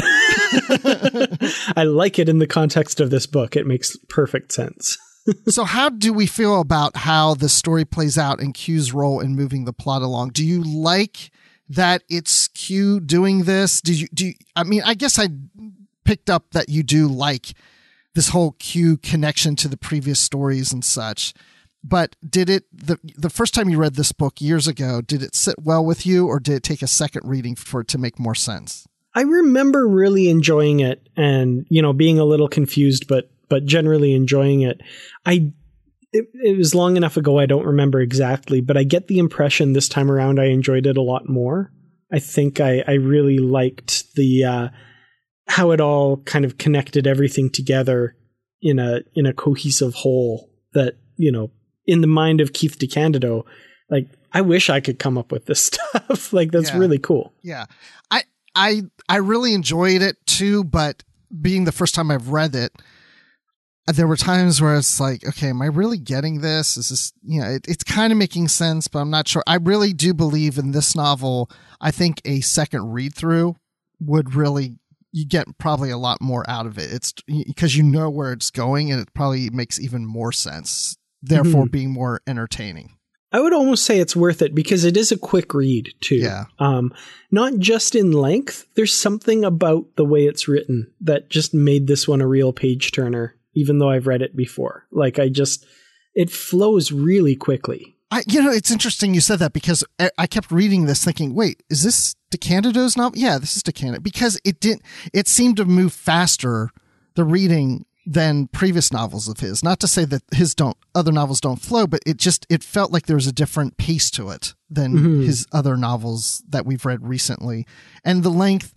S4: I like it in the context of this book. It makes perfect sense.
S1: So how do we feel about how the story plays out and Q's role in moving the plot along? Do you like that it's Q doing this? Do you, do you, I mean, I guess I picked up that you do like this whole Q connection to the previous stories and such. But did it, the the first time you read this book years ago, did it sit well with you, or did it take a second reading for it to make more sense?
S4: I remember really enjoying it, and, you know, being a little confused, but but generally enjoying it. I it, it was long enough ago, I don't remember exactly, but I get the impression this time around I enjoyed it a lot more. I think I, I really liked the uh, how it all kind of connected everything together in a in a cohesive whole that, you know, in the mind of Keith DeCandido, like, I wish I could come up with this stuff. Like, that's
S1: yeah.
S4: really cool.
S1: Yeah. I I I really enjoyed it too, but being the first time I've read it, there were times where it's like, okay, am I really getting this? Is this, you know, it, it's kind of making sense, but I'm not sure. I really do believe in this novel. I think a second read through would really, you get probably a lot more out of it. It's because you know where it's going, and it probably makes even more sense, therefore mm-hmm. being more entertaining.
S4: I would almost say it's worth it, because it is a quick read too.
S1: Yeah.
S4: Um, not just in length. There's something about the way it's written that just made this one a real page turner, even though I've read it before. Like, I just, it flows really quickly.
S1: I, you know, it's interesting you said that, because I kept reading this thinking, wait, is this DeCandido's novel? Yeah, this is DeCandido, because it didn't, it seemed to move faster, the reading, than previous novels of his. Not to say that his don't other novels don't flow, but it just it felt like there was a different pace to it than mm-hmm. his other novels that we've read recently. And the length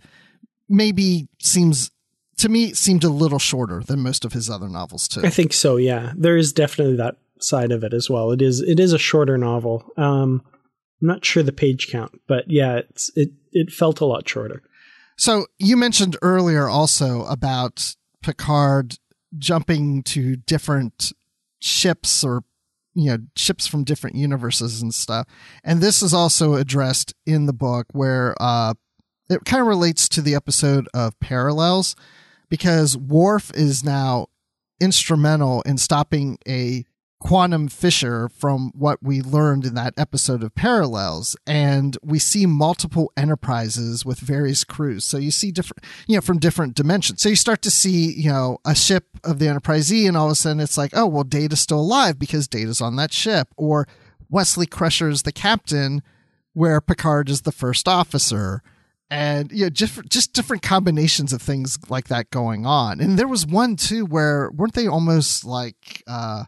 S1: maybe seems to me seemed a little shorter than most of his other novels too.
S4: I think so, yeah. There is definitely that side of it as well. It is it is a shorter novel. Um I'm not sure the page count, but yeah, it's it it felt a lot shorter.
S1: So you mentioned earlier also about Picard jumping to different ships, or, you know, ships from different universes and stuff. And this is also addressed in the book, where uh, it kind of relates to the episode of Parallels, because Worf is now instrumental in stopping a quantum fissure from what we learned in that episode of Parallels. And we see multiple Enterprises with various crews. So you see different, you know, from different dimensions. So you start to see, you know, a ship of the Enterprise E, and all of a sudden it's like, oh, well, Data's still alive because Data's on that ship. Or Wesley Crusher's the captain, where Picard is the first officer. And, you know, just, just different combinations of things like that going on. And there was one too where, weren't they almost like, uh,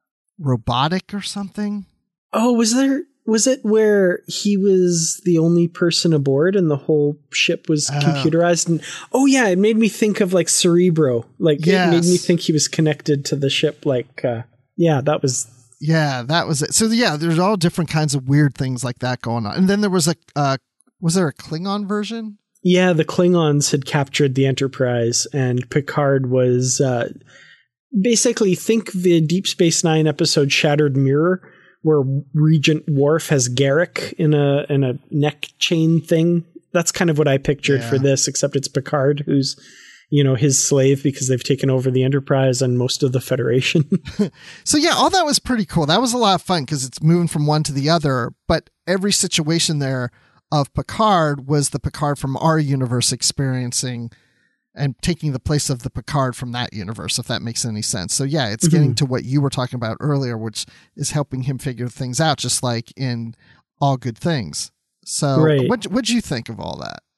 S1: robotic or something?
S4: Oh, was there, was it where he was the only person aboard and the whole ship was uh, computerized? And oh yeah, it made me think of like Cerebro. Like yes. It made me think he was connected to the ship. Like, uh, yeah, that was.
S1: Yeah, that was it. So yeah, there's all different kinds of weird things like that going on. And then there was a, uh, was there a Klingon version?
S4: Yeah, the Klingons had captured the Enterprise, and Picard was, uh, basically, think the Deep Space Nine episode Shattered Mirror, where Regent Worf has Garrick in a in a neck chain thing. That's kind of what I pictured yeah. for this, except it's Picard who's, you know, his slave, because they've taken over the Enterprise and most of the Federation.
S1: So yeah, all that was pretty cool. That was a lot of fun, because it's moving from one to the other, but every situation there of Picard was the Picard from our universe experiencing and taking the place of the Picard from that universe, if that makes any sense. So yeah, it's mm-hmm. getting to what you were talking about earlier, which is helping him figure things out, just like in All Good Things. So right. what what'd you think of all that?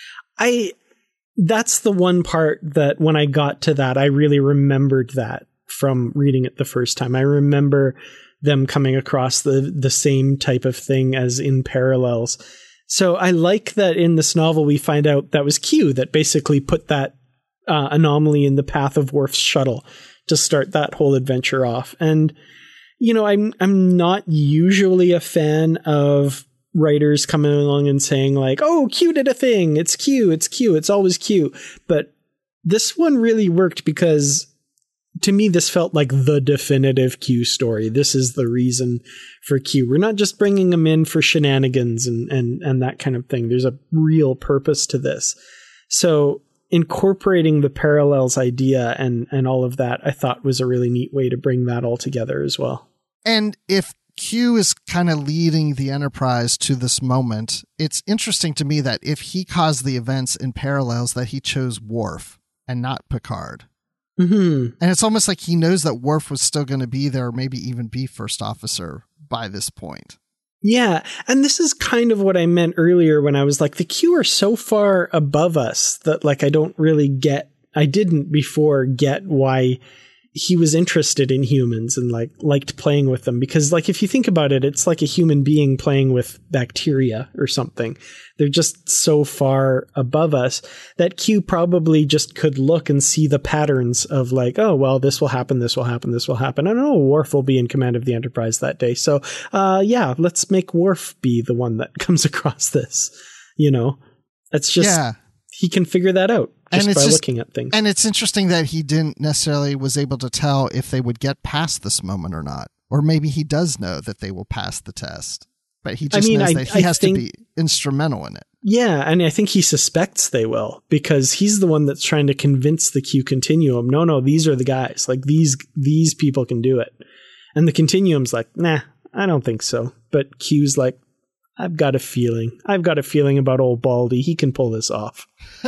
S4: I that's the one part that when I got to that, I really remembered that from reading it the first time. I remember them coming across the the same type of thing as in Parallels. So I like that in this novel we find out that was Q that basically put that uh, anomaly in the path of Worf's shuttle to start that whole adventure off. And, you know, I'm I'm not usually a fan of writers coming along and saying like, oh, Q did a thing. It's Q. It's Q. It's always Q. But this one really worked because to me, this felt like the definitive Q story. This is the reason for Q. We're not just bringing him in for shenanigans and, and, and that kind of thing. There's a real purpose to this. So incorporating the Parallels idea and, and all of that, I thought was a really neat way to bring that all together as well.
S1: And if Q is kind of leading the Enterprise to this moment, it's interesting to me that if he caused the events in Parallels, that he chose Worf and not Picard.
S4: Mm-hmm.
S1: And it's almost like he knows that Worf was still going to be there, or maybe even be first officer by this point.
S4: Yeah. And this is kind of what I meant earlier when I was like, the Q are so far above us that like, I don't really get, I didn't before get why he was interested in humans and like liked playing with them. Because like, if you think about it, it's like a human being playing with bacteria or something. They're just so far above us that Q probably just could look and see the patterns of like, oh, well, this will happen. This will happen. This will happen. I don't know. Worf will be in command of the Enterprise that day. So, uh, yeah, let's make Worf be the one that comes across this, you know, it's just, yeah. He can figure that out. Just and it's by just, looking at things.
S1: And it's interesting that he didn't necessarily was able to tell if they would get past this moment or not. Or maybe he does know that they will pass the test. But he just I mean, knows I, that he I has think, to be instrumental in it.
S4: Yeah, and I think he suspects they will because he's the one that's trying to convince the Q Continuum, no, no, these are the guys. Like, these these people can do it. And the Continuum's like, nah, I don't think so. But Q's like, I've got a feeling. I've got a feeling about old Baldy. He can pull this off.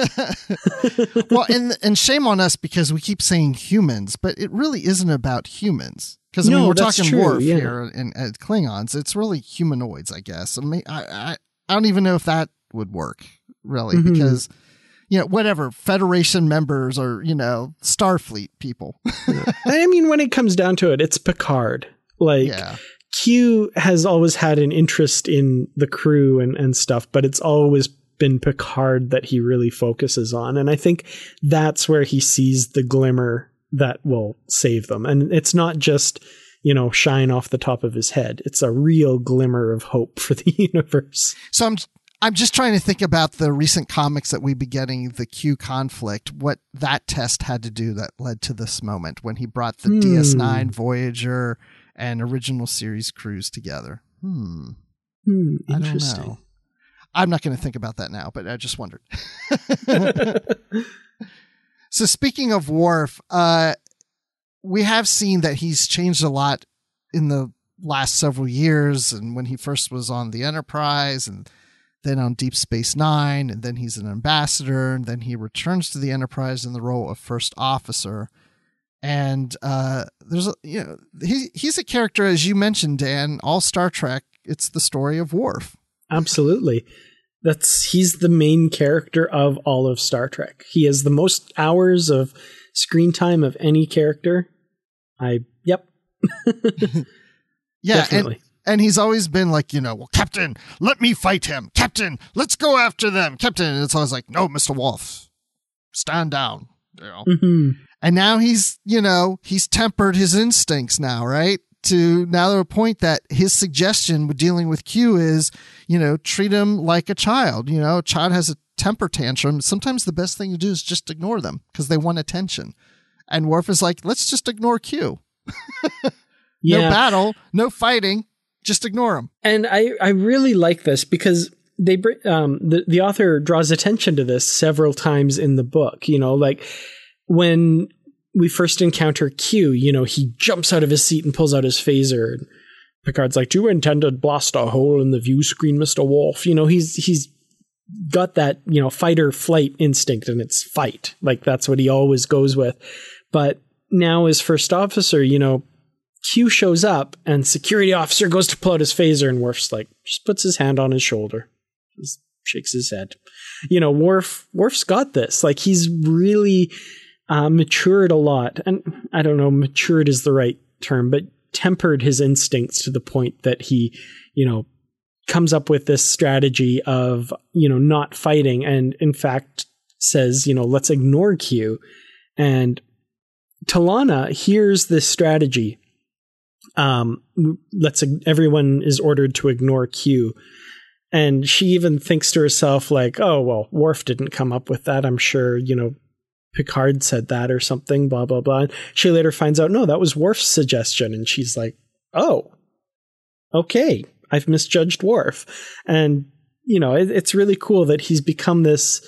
S1: Well, and and shame on us because we keep saying humans, but it really isn't about humans. Because no, I mean, we're talking true, Worf yeah. here and, and Klingons. It's really humanoids, I guess. I mean, I, I I don't even know if that would work really, mm-hmm. because you know, whatever Federation members or you know Starfleet people.
S4: I mean, when it comes down to it, it's Picard. Like. Yeah. Q has always had an interest in the crew and, and stuff, but it's always been Picard that he really focuses on. And I think that's where he sees the glimmer that will save them. And it's not just, you know, shine off the top of his head. It's a real glimmer of hope for the universe.
S1: So I'm I'm just trying to think about the recent comics that we've been getting, the Q conflict, what that test had to do that led to this moment when he brought the hmm. D S nine Voyager and original series crews together. Hmm.
S4: hmm interesting.
S1: I don't know. I'm not going to think about that now, but I just wondered. So speaking of Worf, uh, we have seen that he's changed a lot in the last several years. And when he first was on the Enterprise and then on Deep Space Nine, and then he's an ambassador, and then he returns to the Enterprise in the role of first officer. And uh, there's a, you know, he he's a character, as you mentioned, Dan, all Star Trek. It's the story of Worf.
S4: Absolutely. That's he's the main character of all of Star Trek. He has the most hours of screen time of any character. I yep.
S1: Yeah, definitely. And, and he's always been like, you know, well, Captain, let me fight him. Captain, let's go after them. Captain, and it's always like, no, Mister Worf, stand down. You know.
S4: Mm-hmm.
S1: And now he's, you know, he's tempered his instincts now, right? To now to a point that his suggestion with dealing with Q is, you know, treat him like a child. You know, a child has a temper tantrum. Sometimes the best thing to do is just ignore them because they want attention. And Worf is like, let's just ignore Q.
S4: Yeah.
S1: No battle, no fighting, just ignore him.
S4: And I, I really like this because they um the, the author draws attention to this several times in the book. You know, like when we first encounter Q, you know, he jumps out of his seat and pulls out his phaser. And Picard's like, do you intend to blast a hole in the view screen, Mister Worf? You know, he's he's got that, you know, fight or flight instinct, and it's fight. Like, that's what he always goes with. But now as first officer, you know, Q shows up and security officer goes to pull out his phaser, and Worf's like, just puts his hand on his shoulder, just shakes his head. You know, Worf, Worf's got this. Like, he's really uh, matured a lot. And I don't know, matured is the right term, but tempered his instincts to the point that he, you know, comes up with this strategy of, you know, not fighting, and in fact says, you know, let's ignore Q. And T'Lana hears this strategy. Um, let's, everyone is ordered to ignore Q. And she even thinks to herself, like, oh, well, Worf didn't come up with that. I'm sure, you know, Picard said that or something, blah, blah, blah. And she later finds out, no, that was Worf's suggestion. And she's like, oh, okay, I've misjudged Worf. And, you know, it, it's really cool that he's become this,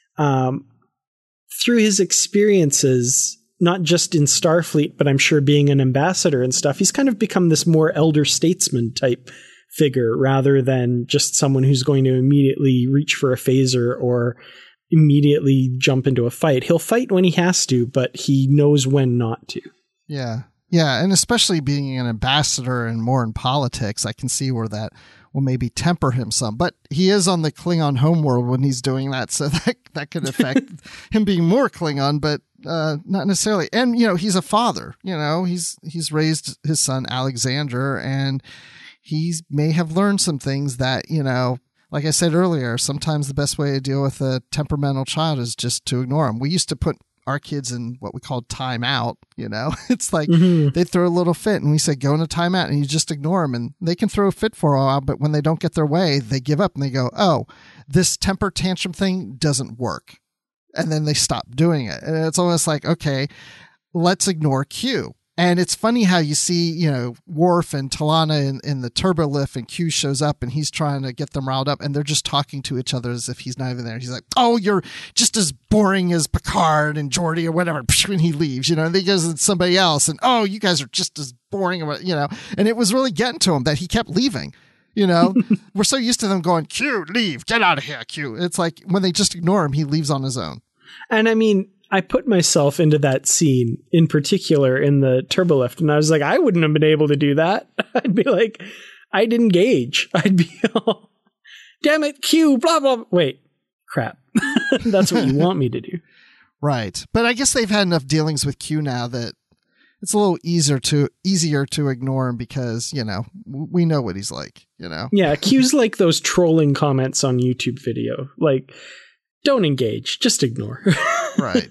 S4: um, through his experiences, not just in Starfleet, but I'm sure being an ambassador and stuff, he's kind of become this more elder statesman type figure rather than just someone who's going to immediately reach for a phaser or immediately jump into a fight. He'll fight when he has to, but he knows when not to.
S1: Yeah. Yeah. And especially being an ambassador and more in politics, I can see where that will maybe temper him some. But he is on the Klingon homeworld when he's doing that, so that that could affect him being more Klingon, but uh, not necessarily. And, you know, he's a father. You know, he's he's raised his son Alexander, and he may have learned some things that, you know, like I said earlier, sometimes the best way to deal with a temperamental child is just to ignore him. We used to put our kids in what we called time out, you know, it's like mm-hmm. they throw a little fit and we say, go into time out, and you just ignore them, and they can throw a fit for a while, but when they don't get their way, they give up and they go, oh, this temper tantrum thing doesn't work. And then they stop doing it. And it's almost like, okay, let's ignore Q. And it's funny how you see, you know, Worf and T'Lana in, in the turbolift, and Q shows up and he's trying to get them riled up, and they're just talking to each other as if he's not even there. He's like, oh, you're just as boring as Picard and Geordi or whatever. When he leaves, you know, and then he goes to somebody else, and oh, you guys are just as boring, you know, and it was really getting to him that he kept leaving. You know, we're so used to them going, Q, leave, get out of here, Q. It's like when they just ignore him, he leaves on his own.
S4: And I mean, I put myself into that scene in particular in the turbolift, and I was like, I wouldn't have been able to do that. I'd be like, I'd engage. I'd be all, damn it, Q, blah, blah. Wait, crap. That's what you want me to do.
S1: Right. But I guess they've had enough dealings with Q now that it's a little easier to easier to ignore him because, you know, we know what he's like, you know?
S4: Yeah, Q's like those trolling comments on YouTube video. Like, don't engage, just ignore.
S1: Right.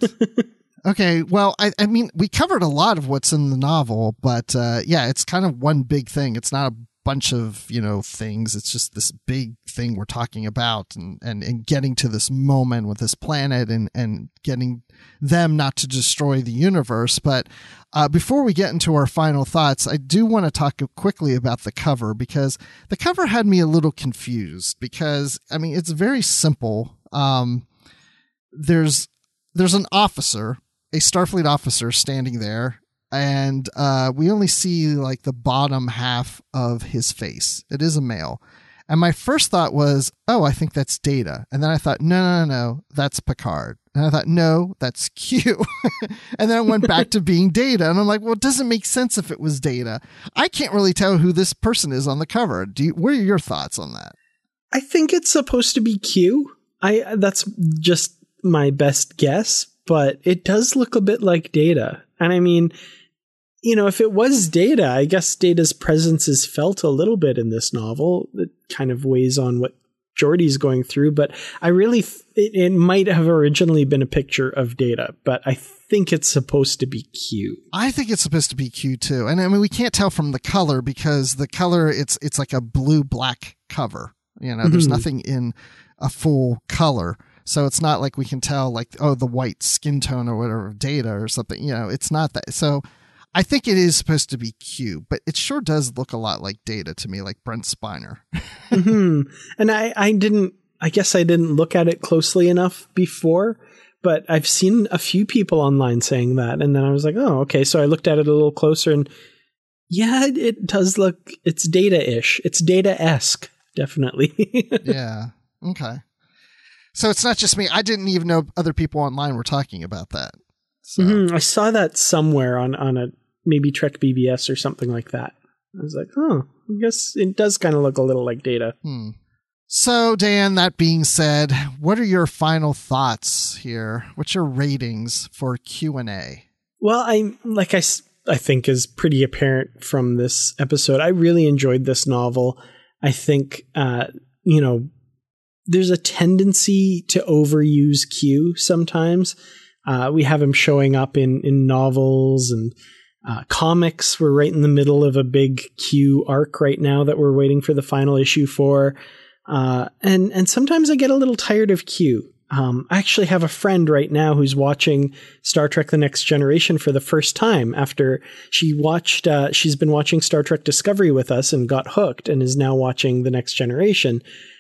S1: Okay. Well, I, I mean, we covered a lot of what's in the novel, but uh, yeah, it's kind of one big thing. It's not a bunch of, you know, things. It's just this big thing we're talking about, and, and, and getting to this moment with this planet, and, and getting them not to destroy the universe. But uh, before we get into our final thoughts, I do want to talk quickly about the cover, because the cover had me a little confused because, I mean, it's very simple. Um, there's, there's an officer, a Starfleet officer standing there, and uh, we only see like the bottom half of his face. It is a male. And my first thought was, oh, I think that's Data. And then I thought, no, no, no, no, that's Picard. And I thought, no, that's Q. And then I went back to being Data. And I'm like, well, it doesn't make sense if it was Data. I can't really tell who this person is on the cover. Do you, what are your thoughts on that?
S4: I think it's supposed to be Q. I that's just my best guess, but it does look a bit like Data. And I mean, you know, if it was Data, I guess Data's presence is felt a little bit in this novel. It kind of weighs on what Geordi's going through, but I really, th- it, it might have originally been a picture of Data, but I think it's supposed to be Q.
S1: I think it's supposed to be Q too. And I mean, we can't tell from the color, because the color, it's, it's like a blue black cover. You know, mm-hmm. There's nothing in a full color. So it's not like we can tell like, oh, the white skin tone or whatever of Data or something, you know, it's not that. So I think it is supposed to be Q, but it sure does look a lot like Data to me, like Brent Spiner.
S4: mm-hmm. And I, I didn't, I guess I didn't look at it closely enough before, but I've seen a few people online saying that. And then I was like, oh, okay. So I looked at it a little closer, and yeah, it, it does look, it's Data-ish. It's Data-esque, definitely.
S1: Yeah. Okay. So it's not just me. I didn't even know other people online were talking about that. So.
S4: Mm-hmm. I saw that somewhere on, on a maybe Trek B B S or something like that. I was like, oh, I guess it does kind of look a little like Data.
S1: Hmm. So, Dan, that being said, what are your final thoughts here? What's your ratings for Q and A?
S4: Well, I like I, I think is pretty apparent from this episode. I really enjoyed this novel. I think, uh, you know, there's a tendency to overuse Q sometimes. Uh, we have him showing up in, in novels and uh, comics. We're right in the middle of a big Q arc right now that we're waiting for the final issue for. Uh, and, and sometimes I get a little tired of Q. Um, I actually have a friend right now who's watching Star Trek The Next Generation for the first time after she watched, uh, she's been watching Star Trek Discovery with us and got hooked and is now watching The Next Generation.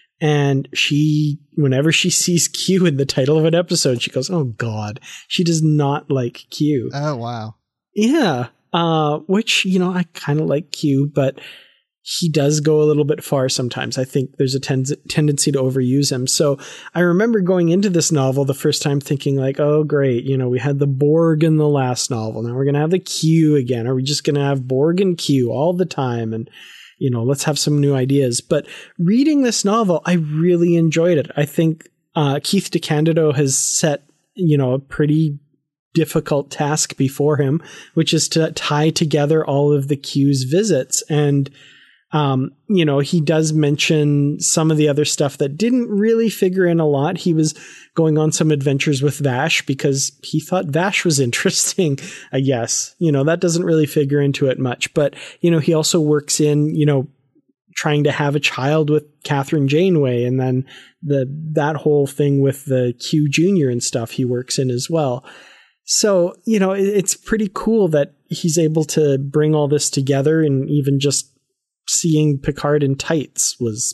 S4: And she, whenever she sees Q in the title of an episode, she goes, oh God, she does not like Q.
S1: Oh, wow.
S4: Yeah. Uh, which, you know, I kind of like Q, but he does go a little bit far sometimes. I think there's a ten- tendency to overuse him. So I remember going into this novel the first time thinking like, oh, great. You know, we had the Borg in the last novel. Now we're going to have the Q again. Are we just going to have Borg and Q all the time? And, you know, let's have some new ideas. But reading this novel, I really enjoyed it. I think uh, Keith DeCandido has set, you know, a pretty difficult task before him, which is to tie together all of the Q's visits. And, um, you know, he does mention some of the other stuff that didn't really figure in a lot. He was going on some adventures with Vash because he thought Vash was interesting, I guess. You know, that doesn't really figure into it much. But, you know, he also works in, you know, trying to have a child with Catherine Janeway, and then the that whole thing with the Q Junior and stuff he works in as well. So, you know, it, it's pretty cool that he's able to bring all this together, and even just seeing Picard in tights was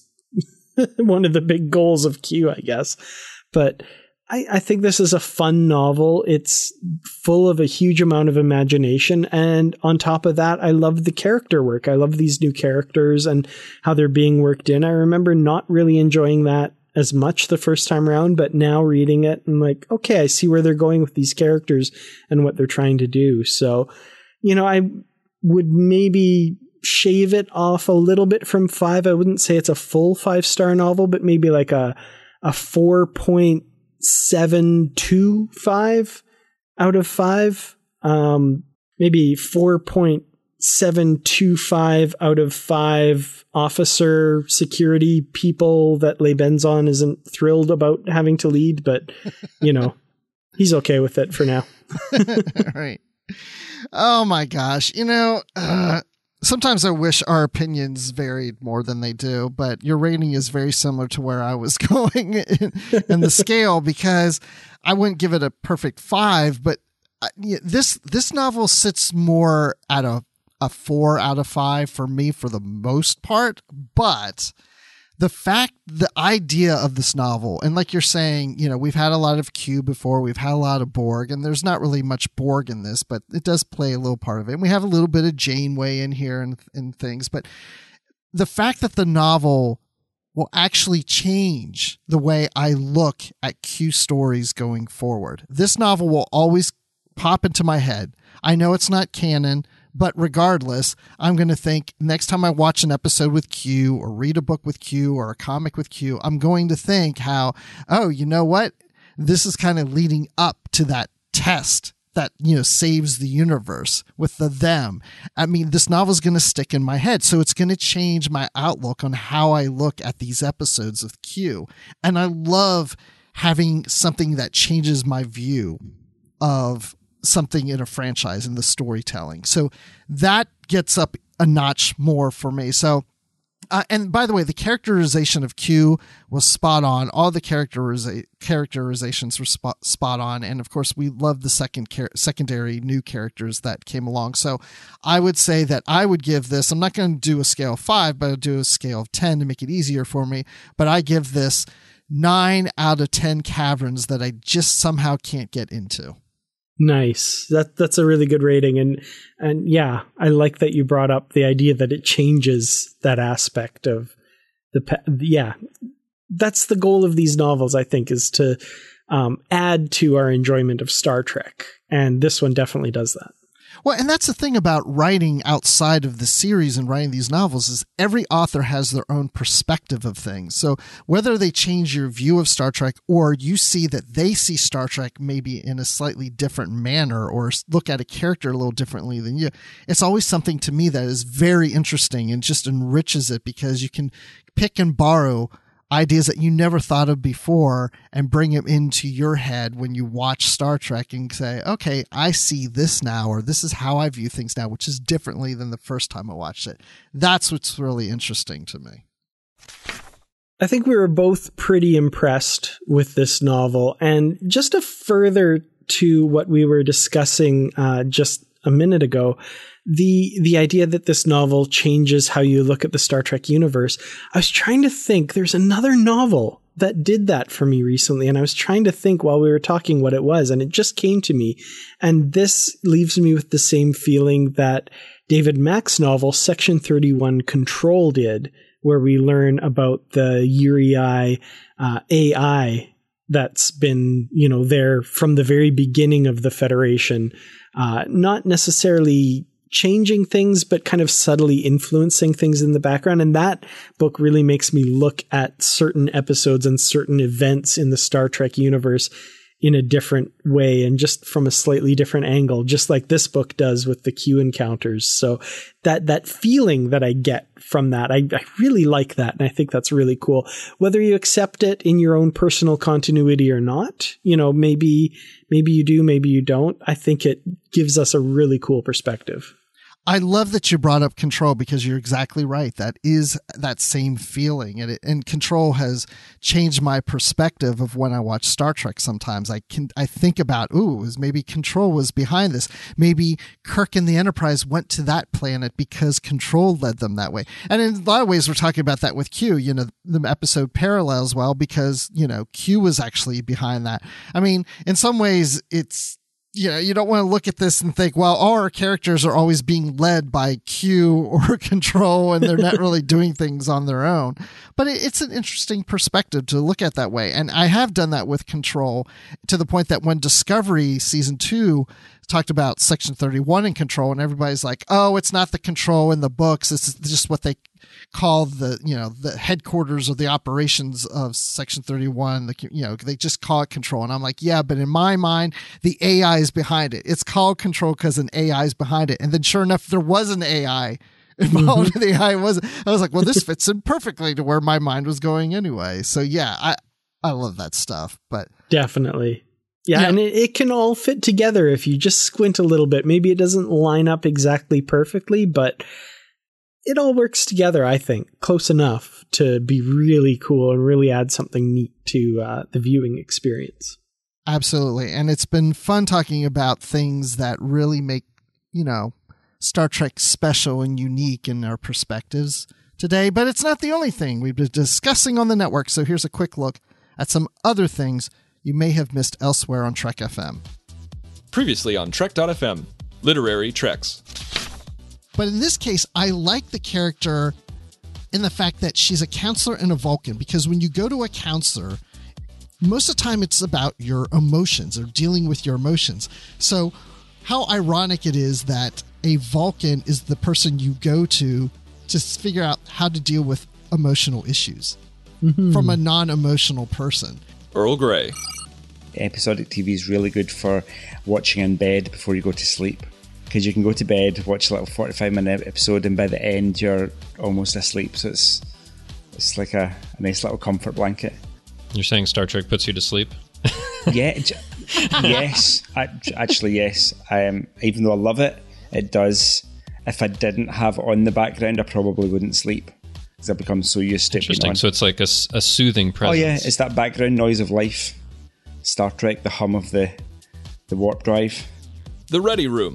S4: one of the big goals of Q, I guess. But I, I think this is a fun novel. It's full of a huge amount of imagination. And on top of that, I love the character work. I love these new characters and how they're being worked in. I remember not really enjoying that as much the first time around, but now reading it, I'm like, okay, I see where they're going with these characters and what they're trying to do. So, you know, I would maybe shave it off a little bit from five. I wouldn't say it's a full five star novel, but maybe like a, a four point seven two five out of five. Um, maybe four point seven two five out of five officer security people that Leigh Benzon isn't thrilled about having to lead, but you know, he's okay with it for now.
S1: Right. Oh my gosh. You know, uh, sometimes I wish our opinions varied more than they do, but your rating is very similar to where I was going in, in the scale, because I wouldn't give it a perfect five, but uh, this, this novel sits more at a, a four out of five for me for the most part. But the fact, the idea of this novel, and like you're saying, you know, we've had a lot of Q before, we've had a lot of Borg, and there's not really much Borg in this, but it does play a little part of it. And we have a little bit of Janeway in here and, and things, but the fact that the novel will actually change the way I look at Q stories going forward. This novel will always pop into my head. I know it's not canon, but regardless, I'm going to think next time I watch an episode with Q or read a book with Q or a comic with Q, I'm going to think how, oh, you know what? This is kind of leading up to that test that, you know, saves the universe with the them. I mean, this novel is going to stick in my head. So it's going to change my outlook on how I look at these episodes of Q. And I love having something that changes my view of something in a franchise in the storytelling. So that gets up a notch more for me. So, uh, and by the way, the characterization of Q was spot on. All the characteriza- characterizations were spot, spot on. And of course, we love the second char- secondary new characters that came along. So I would say that I would give this, I'm not going to do a scale of five, but I'll do a scale of ten to make it easier for me. But I give this nine out of ten caverns that I just somehow can't get into.
S4: Nice. That that's a really good rating. And, and yeah, I like that you brought up the idea that it changes that aspect of the, yeah, that's the goal of these novels, I think, is to um, add to our enjoyment of Star Trek. And this one definitely does that.
S1: Well, and that's the thing about writing outside of the series and writing these novels is every author has their own perspective of things. So whether they change your view of Star Trek or you see that they see Star Trek maybe in a slightly different manner or look at a character a little differently than you, it's always something to me that is very interesting and just enriches it because you can pick and borrow ideas that you never thought of before and bring them into your head when you watch Star Trek and say, okay, I see this now, or this is how I view things now, which is differently than the first time I watched it. That's what's really interesting to me.
S4: I think we were both pretty impressed with this novel. And just a further to what we were discussing uh, just a minute ago, the the idea that this novel changes how you look at the Star Trek universe. I was trying to think, there's another novel that did that for me recently, and I was trying to think while we were talking what it was, and it just came to me. And this leaves me with the same feeling that David Mack's novel, Section thirty-one Control, did, where we learn about the Yuri uh, A I that's been, you know, there from the very beginning of the Federation, uh, not necessarily changing things, but kind of subtly influencing things in the background. And that book really makes me look at certain episodes and certain events in the Star Trek universe in a different way and just from a slightly different angle, just like this book does with the Q encounters. So that, that feeling that I get from that, I, I really like that. And I think that's really cool. Whether you accept it in your own personal continuity or not, you know, maybe, maybe you do, maybe you don't. I think it gives us a really cool perspective.
S1: I love that you brought up Control because you're exactly right. That is that same feeling. And, it, and Control has changed my perspective of when I watch Star Trek sometimes. I can I think about, ooh, maybe Control was behind this. Maybe Kirk and the Enterprise went to that planet because Control led them that way. And in a lot of ways, we're talking about that with Q. You know, the episode parallels well because, you know, Q was actually behind that. I mean, in some ways, it's, you know, you don't want to look at this and think, well, all our characters are always being led by Q or Control and they're not really doing things on their own. But it, it's an interesting perspective to look at that way. And I have done that with Control to the point that when Discovery season two talked about Section thirty-one in Control and everybody's like, oh, it's not the Control in the books. It's just what they call the, you know, the headquarters of the operations of Section thirty-one. The, you know, they just call it Control. And I'm like, yeah, but in my mind, the A I is behind it. It's called Control because an A I is behind it. And then sure enough, there was an A I involved. Mm-hmm. The A I was, I was like, well, this fits in perfectly to where my mind was going anyway. So yeah, I, I love that stuff, but
S4: definitely. Yeah, yeah, and it, it can all fit together if you just squint a little bit. Maybe it doesn't line up exactly perfectly, but it all works together, I think, close enough to be really cool and really add something neat to uh, the viewing experience.
S1: Absolutely. And it's been fun talking about things that really make, you know, Star Trek special and unique in our perspectives today. But it's not the only thing we've been discussing on the network. So here's a quick look at some other things you may have missed elsewhere on Trek F M.
S5: Previously on Trek dot F M, Literary Treks.
S1: But in this case, I like the character in the fact that she's a counselor and a Vulcan, because when you go to a counselor, most of the time it's about your emotions or dealing with your emotions. So how ironic it is that a Vulcan is the person you go to to figure out how to deal with emotional issues mm-hmm. from a non-emotional person.
S5: Earl Grey.
S6: Episodic T V is really good for watching in bed before you go to sleep, because you can go to bed, watch a little forty-five minute episode, and by the end you're almost asleep. So it's it's like a, a nice little comfort blanket.
S7: You're saying Star Trek puts you to sleep?
S6: Yeah, yes, actually yes. Um, even though I love it, it does. If I didn't have it on the background, I probably wouldn't sleep because I've become so used to it.
S7: Interesting. So it's like a, a soothing presence.
S6: Oh yeah, it's that background noise of life. Star Trek, the hum of the the warp drive.
S5: The Ready Room.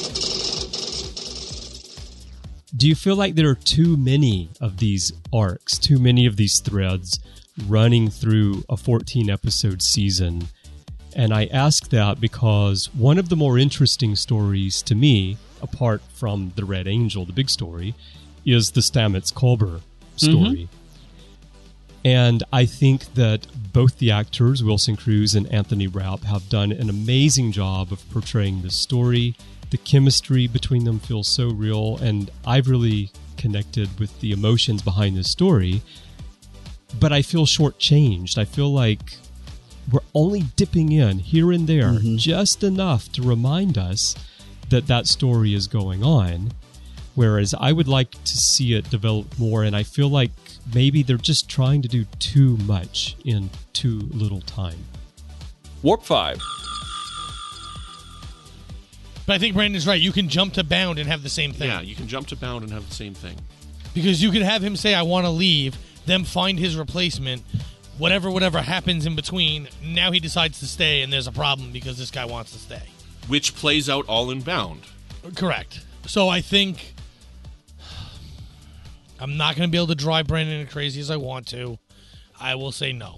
S8: Do you feel like there are too many of these arcs, too many of these threads running through a fourteen episode season? And I ask that because one of the more interesting stories to me, apart from the Red Angel, the big story, is the Stamets-Culber story. Mm-hmm. And I think that both the actors, Wilson Cruz and Anthony Rapp, have done an amazing job of portraying the story. The chemistry between them feels so real, and I've really connected with the emotions behind this story. But I feel shortchanged. I feel like we're only dipping in here and there, mm-hmm. just enough to remind us that that story is going on. Whereas I would like to see it develop more, and I feel like maybe they're just trying to do too much in too little time.
S5: Warp five.
S9: But I think Brandon's right. You can jump to Bound and have the same thing.
S10: Yeah, you can jump to Bound and have the same thing.
S9: Because you could have him say, I want to leave, them find his replacement, whatever, whatever happens in between, now he decides to stay, and there's a problem because this guy wants to stay.
S10: Which plays out all in Bound.
S9: Correct. So I think I'm not going to be able to drive Brandon as crazy as I want to. I will say no.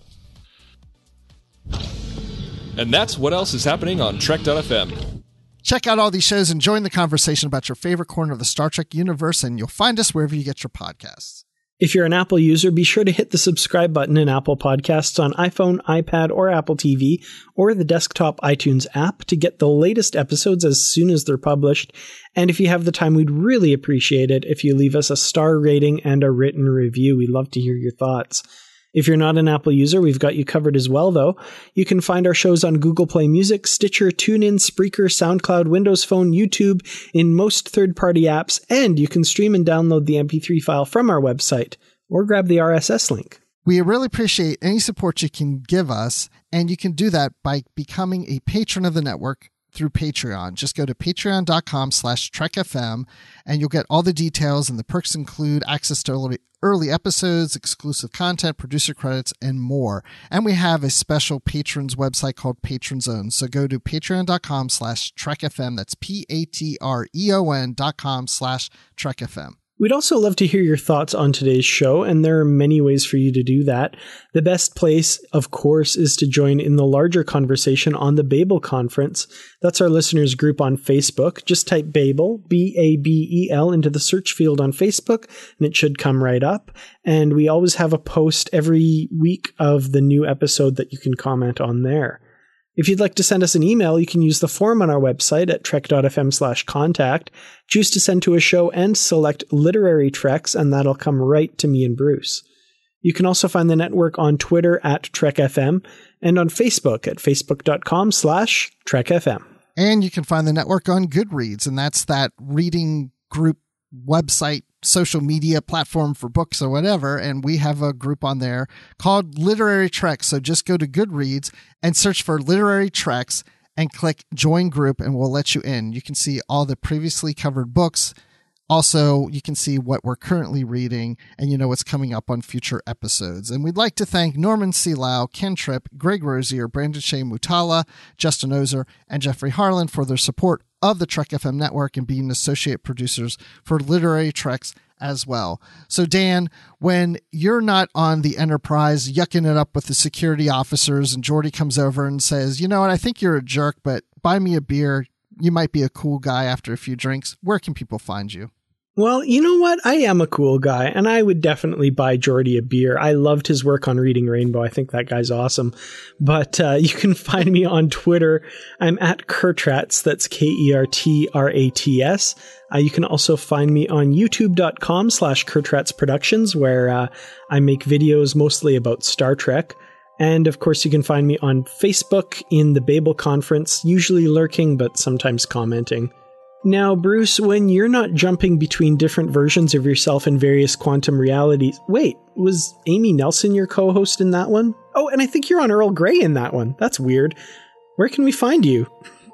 S5: And that's what else is happening on Trek dot f m.
S1: Check out all these shows and join the conversation about your favorite corner of the Star Trek universe, and you'll find us wherever you get your podcasts.
S4: If you're an Apple user, be sure to hit the subscribe button in Apple Podcasts on iPhone, iPad, or Apple T V, or the desktop iTunes app to get the latest episodes as soon as they're published. And if you have the time, we'd really appreciate it if you leave us a star rating and a written review. We'd love to hear your thoughts. If you're not an Apple user, we've got you covered as well, though. You can find our shows on Google Play Music, Stitcher, TuneIn, Spreaker, SoundCloud, Windows Phone, YouTube, in most third-party apps, and you can stream and download the M P three file from our website, or grab the R S S link.
S1: We really appreciate any support you can give us, and you can do that by becoming a patron of the network through Patreon. Just go to patreon.com slash trekfm, and you'll get all the details, and the perks include access to early, early episodes, exclusive content, producer credits, and more. And we have a special patrons website called Patron Zone. So go to patreon.com slash trekfm. That's P-A-T-R-E-O-N dot com slash trekfm.
S4: We'd also love to hear your thoughts on today's show, and there are many ways for you to do that. The best place, of course, is to join in the larger conversation on the Babel Conference. That's our listeners group on Facebook. Just type Babel, B A B E L, into the search field on Facebook, and it should come right up. And we always have a post every week of the new episode that you can comment on there. If you'd like to send us an email, you can use the form on our website at trek.fm slash contact. Choose to send to a show and select literary treks, and that'll come right to me and Bruce. You can also find the network on Twitter at TrekFM and on Facebook at facebook.com slash TrekFM.
S1: And you can find the network on Goodreads, and that's that reading group website, social media platform for books or whatever, and we have a group on there called Literary Treks. So just go to Goodreads and search for Literary Treks and click Join Group, and we'll let you in. You can see all the previously covered books. Also, you can see what we're currently reading, and you know what's coming up on future episodes. And we'd like to thank Norman C. Lau, Ken Tripp, Greg Rosier, Brandon Shea Mutala, Justin Ozer, and Jeffrey Harlan for their support of the Trek F M network and being associate producers for Literary Treks as well. So, Dan, when you're not on the Enterprise yucking it up with the security officers and Geordi comes over and says, you know what, I think you're a jerk, but buy me a beer. You might be a cool guy after a few drinks. Where can people find you?
S4: Well, you know what? I am a cool guy, and I would definitely buy Geordi a beer. I loved his work on Reading Rainbow. I think that guy's awesome. But uh, you can find me on Twitter. I'm at Kertrats. That's K E R T R A T S. Uh, you can also find me on youtube.com slash Kertrats Productions, where uh, I make videos mostly about Star Trek. And, of course, you can find me on Facebook in the Babel Conference, usually lurking, but sometimes commenting. Now, Bruce, when you're not jumping between different versions of yourself in various quantum realities... Wait, was Amy Nelson your co-host in that one? Oh, and I think you're on Earl Grey in that one. That's weird. Where can we find you?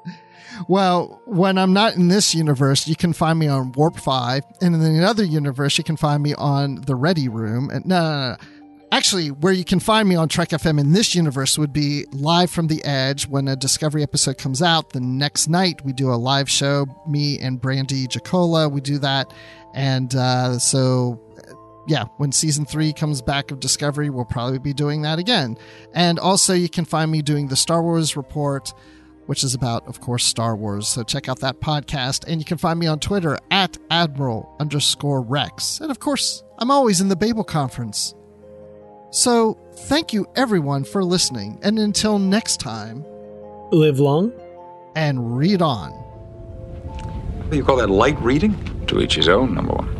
S1: Well, when I'm not in this universe, you can find me on Warp five. And in the other universe, you can find me on The Ready Room. And no, no, no. Actually, where you can find me on Trek F M in this universe would be live from the Edge. When a Discovery episode comes out, the next night we do a live show. Me and Brandy Jacola, we do that. And uh, so, yeah, when season three comes back of Discovery, we'll probably be doing that again. And also, you can find me doing the Star Wars Report, which is about, of course, Star Wars. So check out that podcast. And you can find me on Twitter at Admiral underscore Rex. And, of course, I'm always in the Babel Conference. So, thank you everyone for listening, and until next time,
S4: live long
S1: and read on.
S3: What do you call that, light reading? To each his own, number one.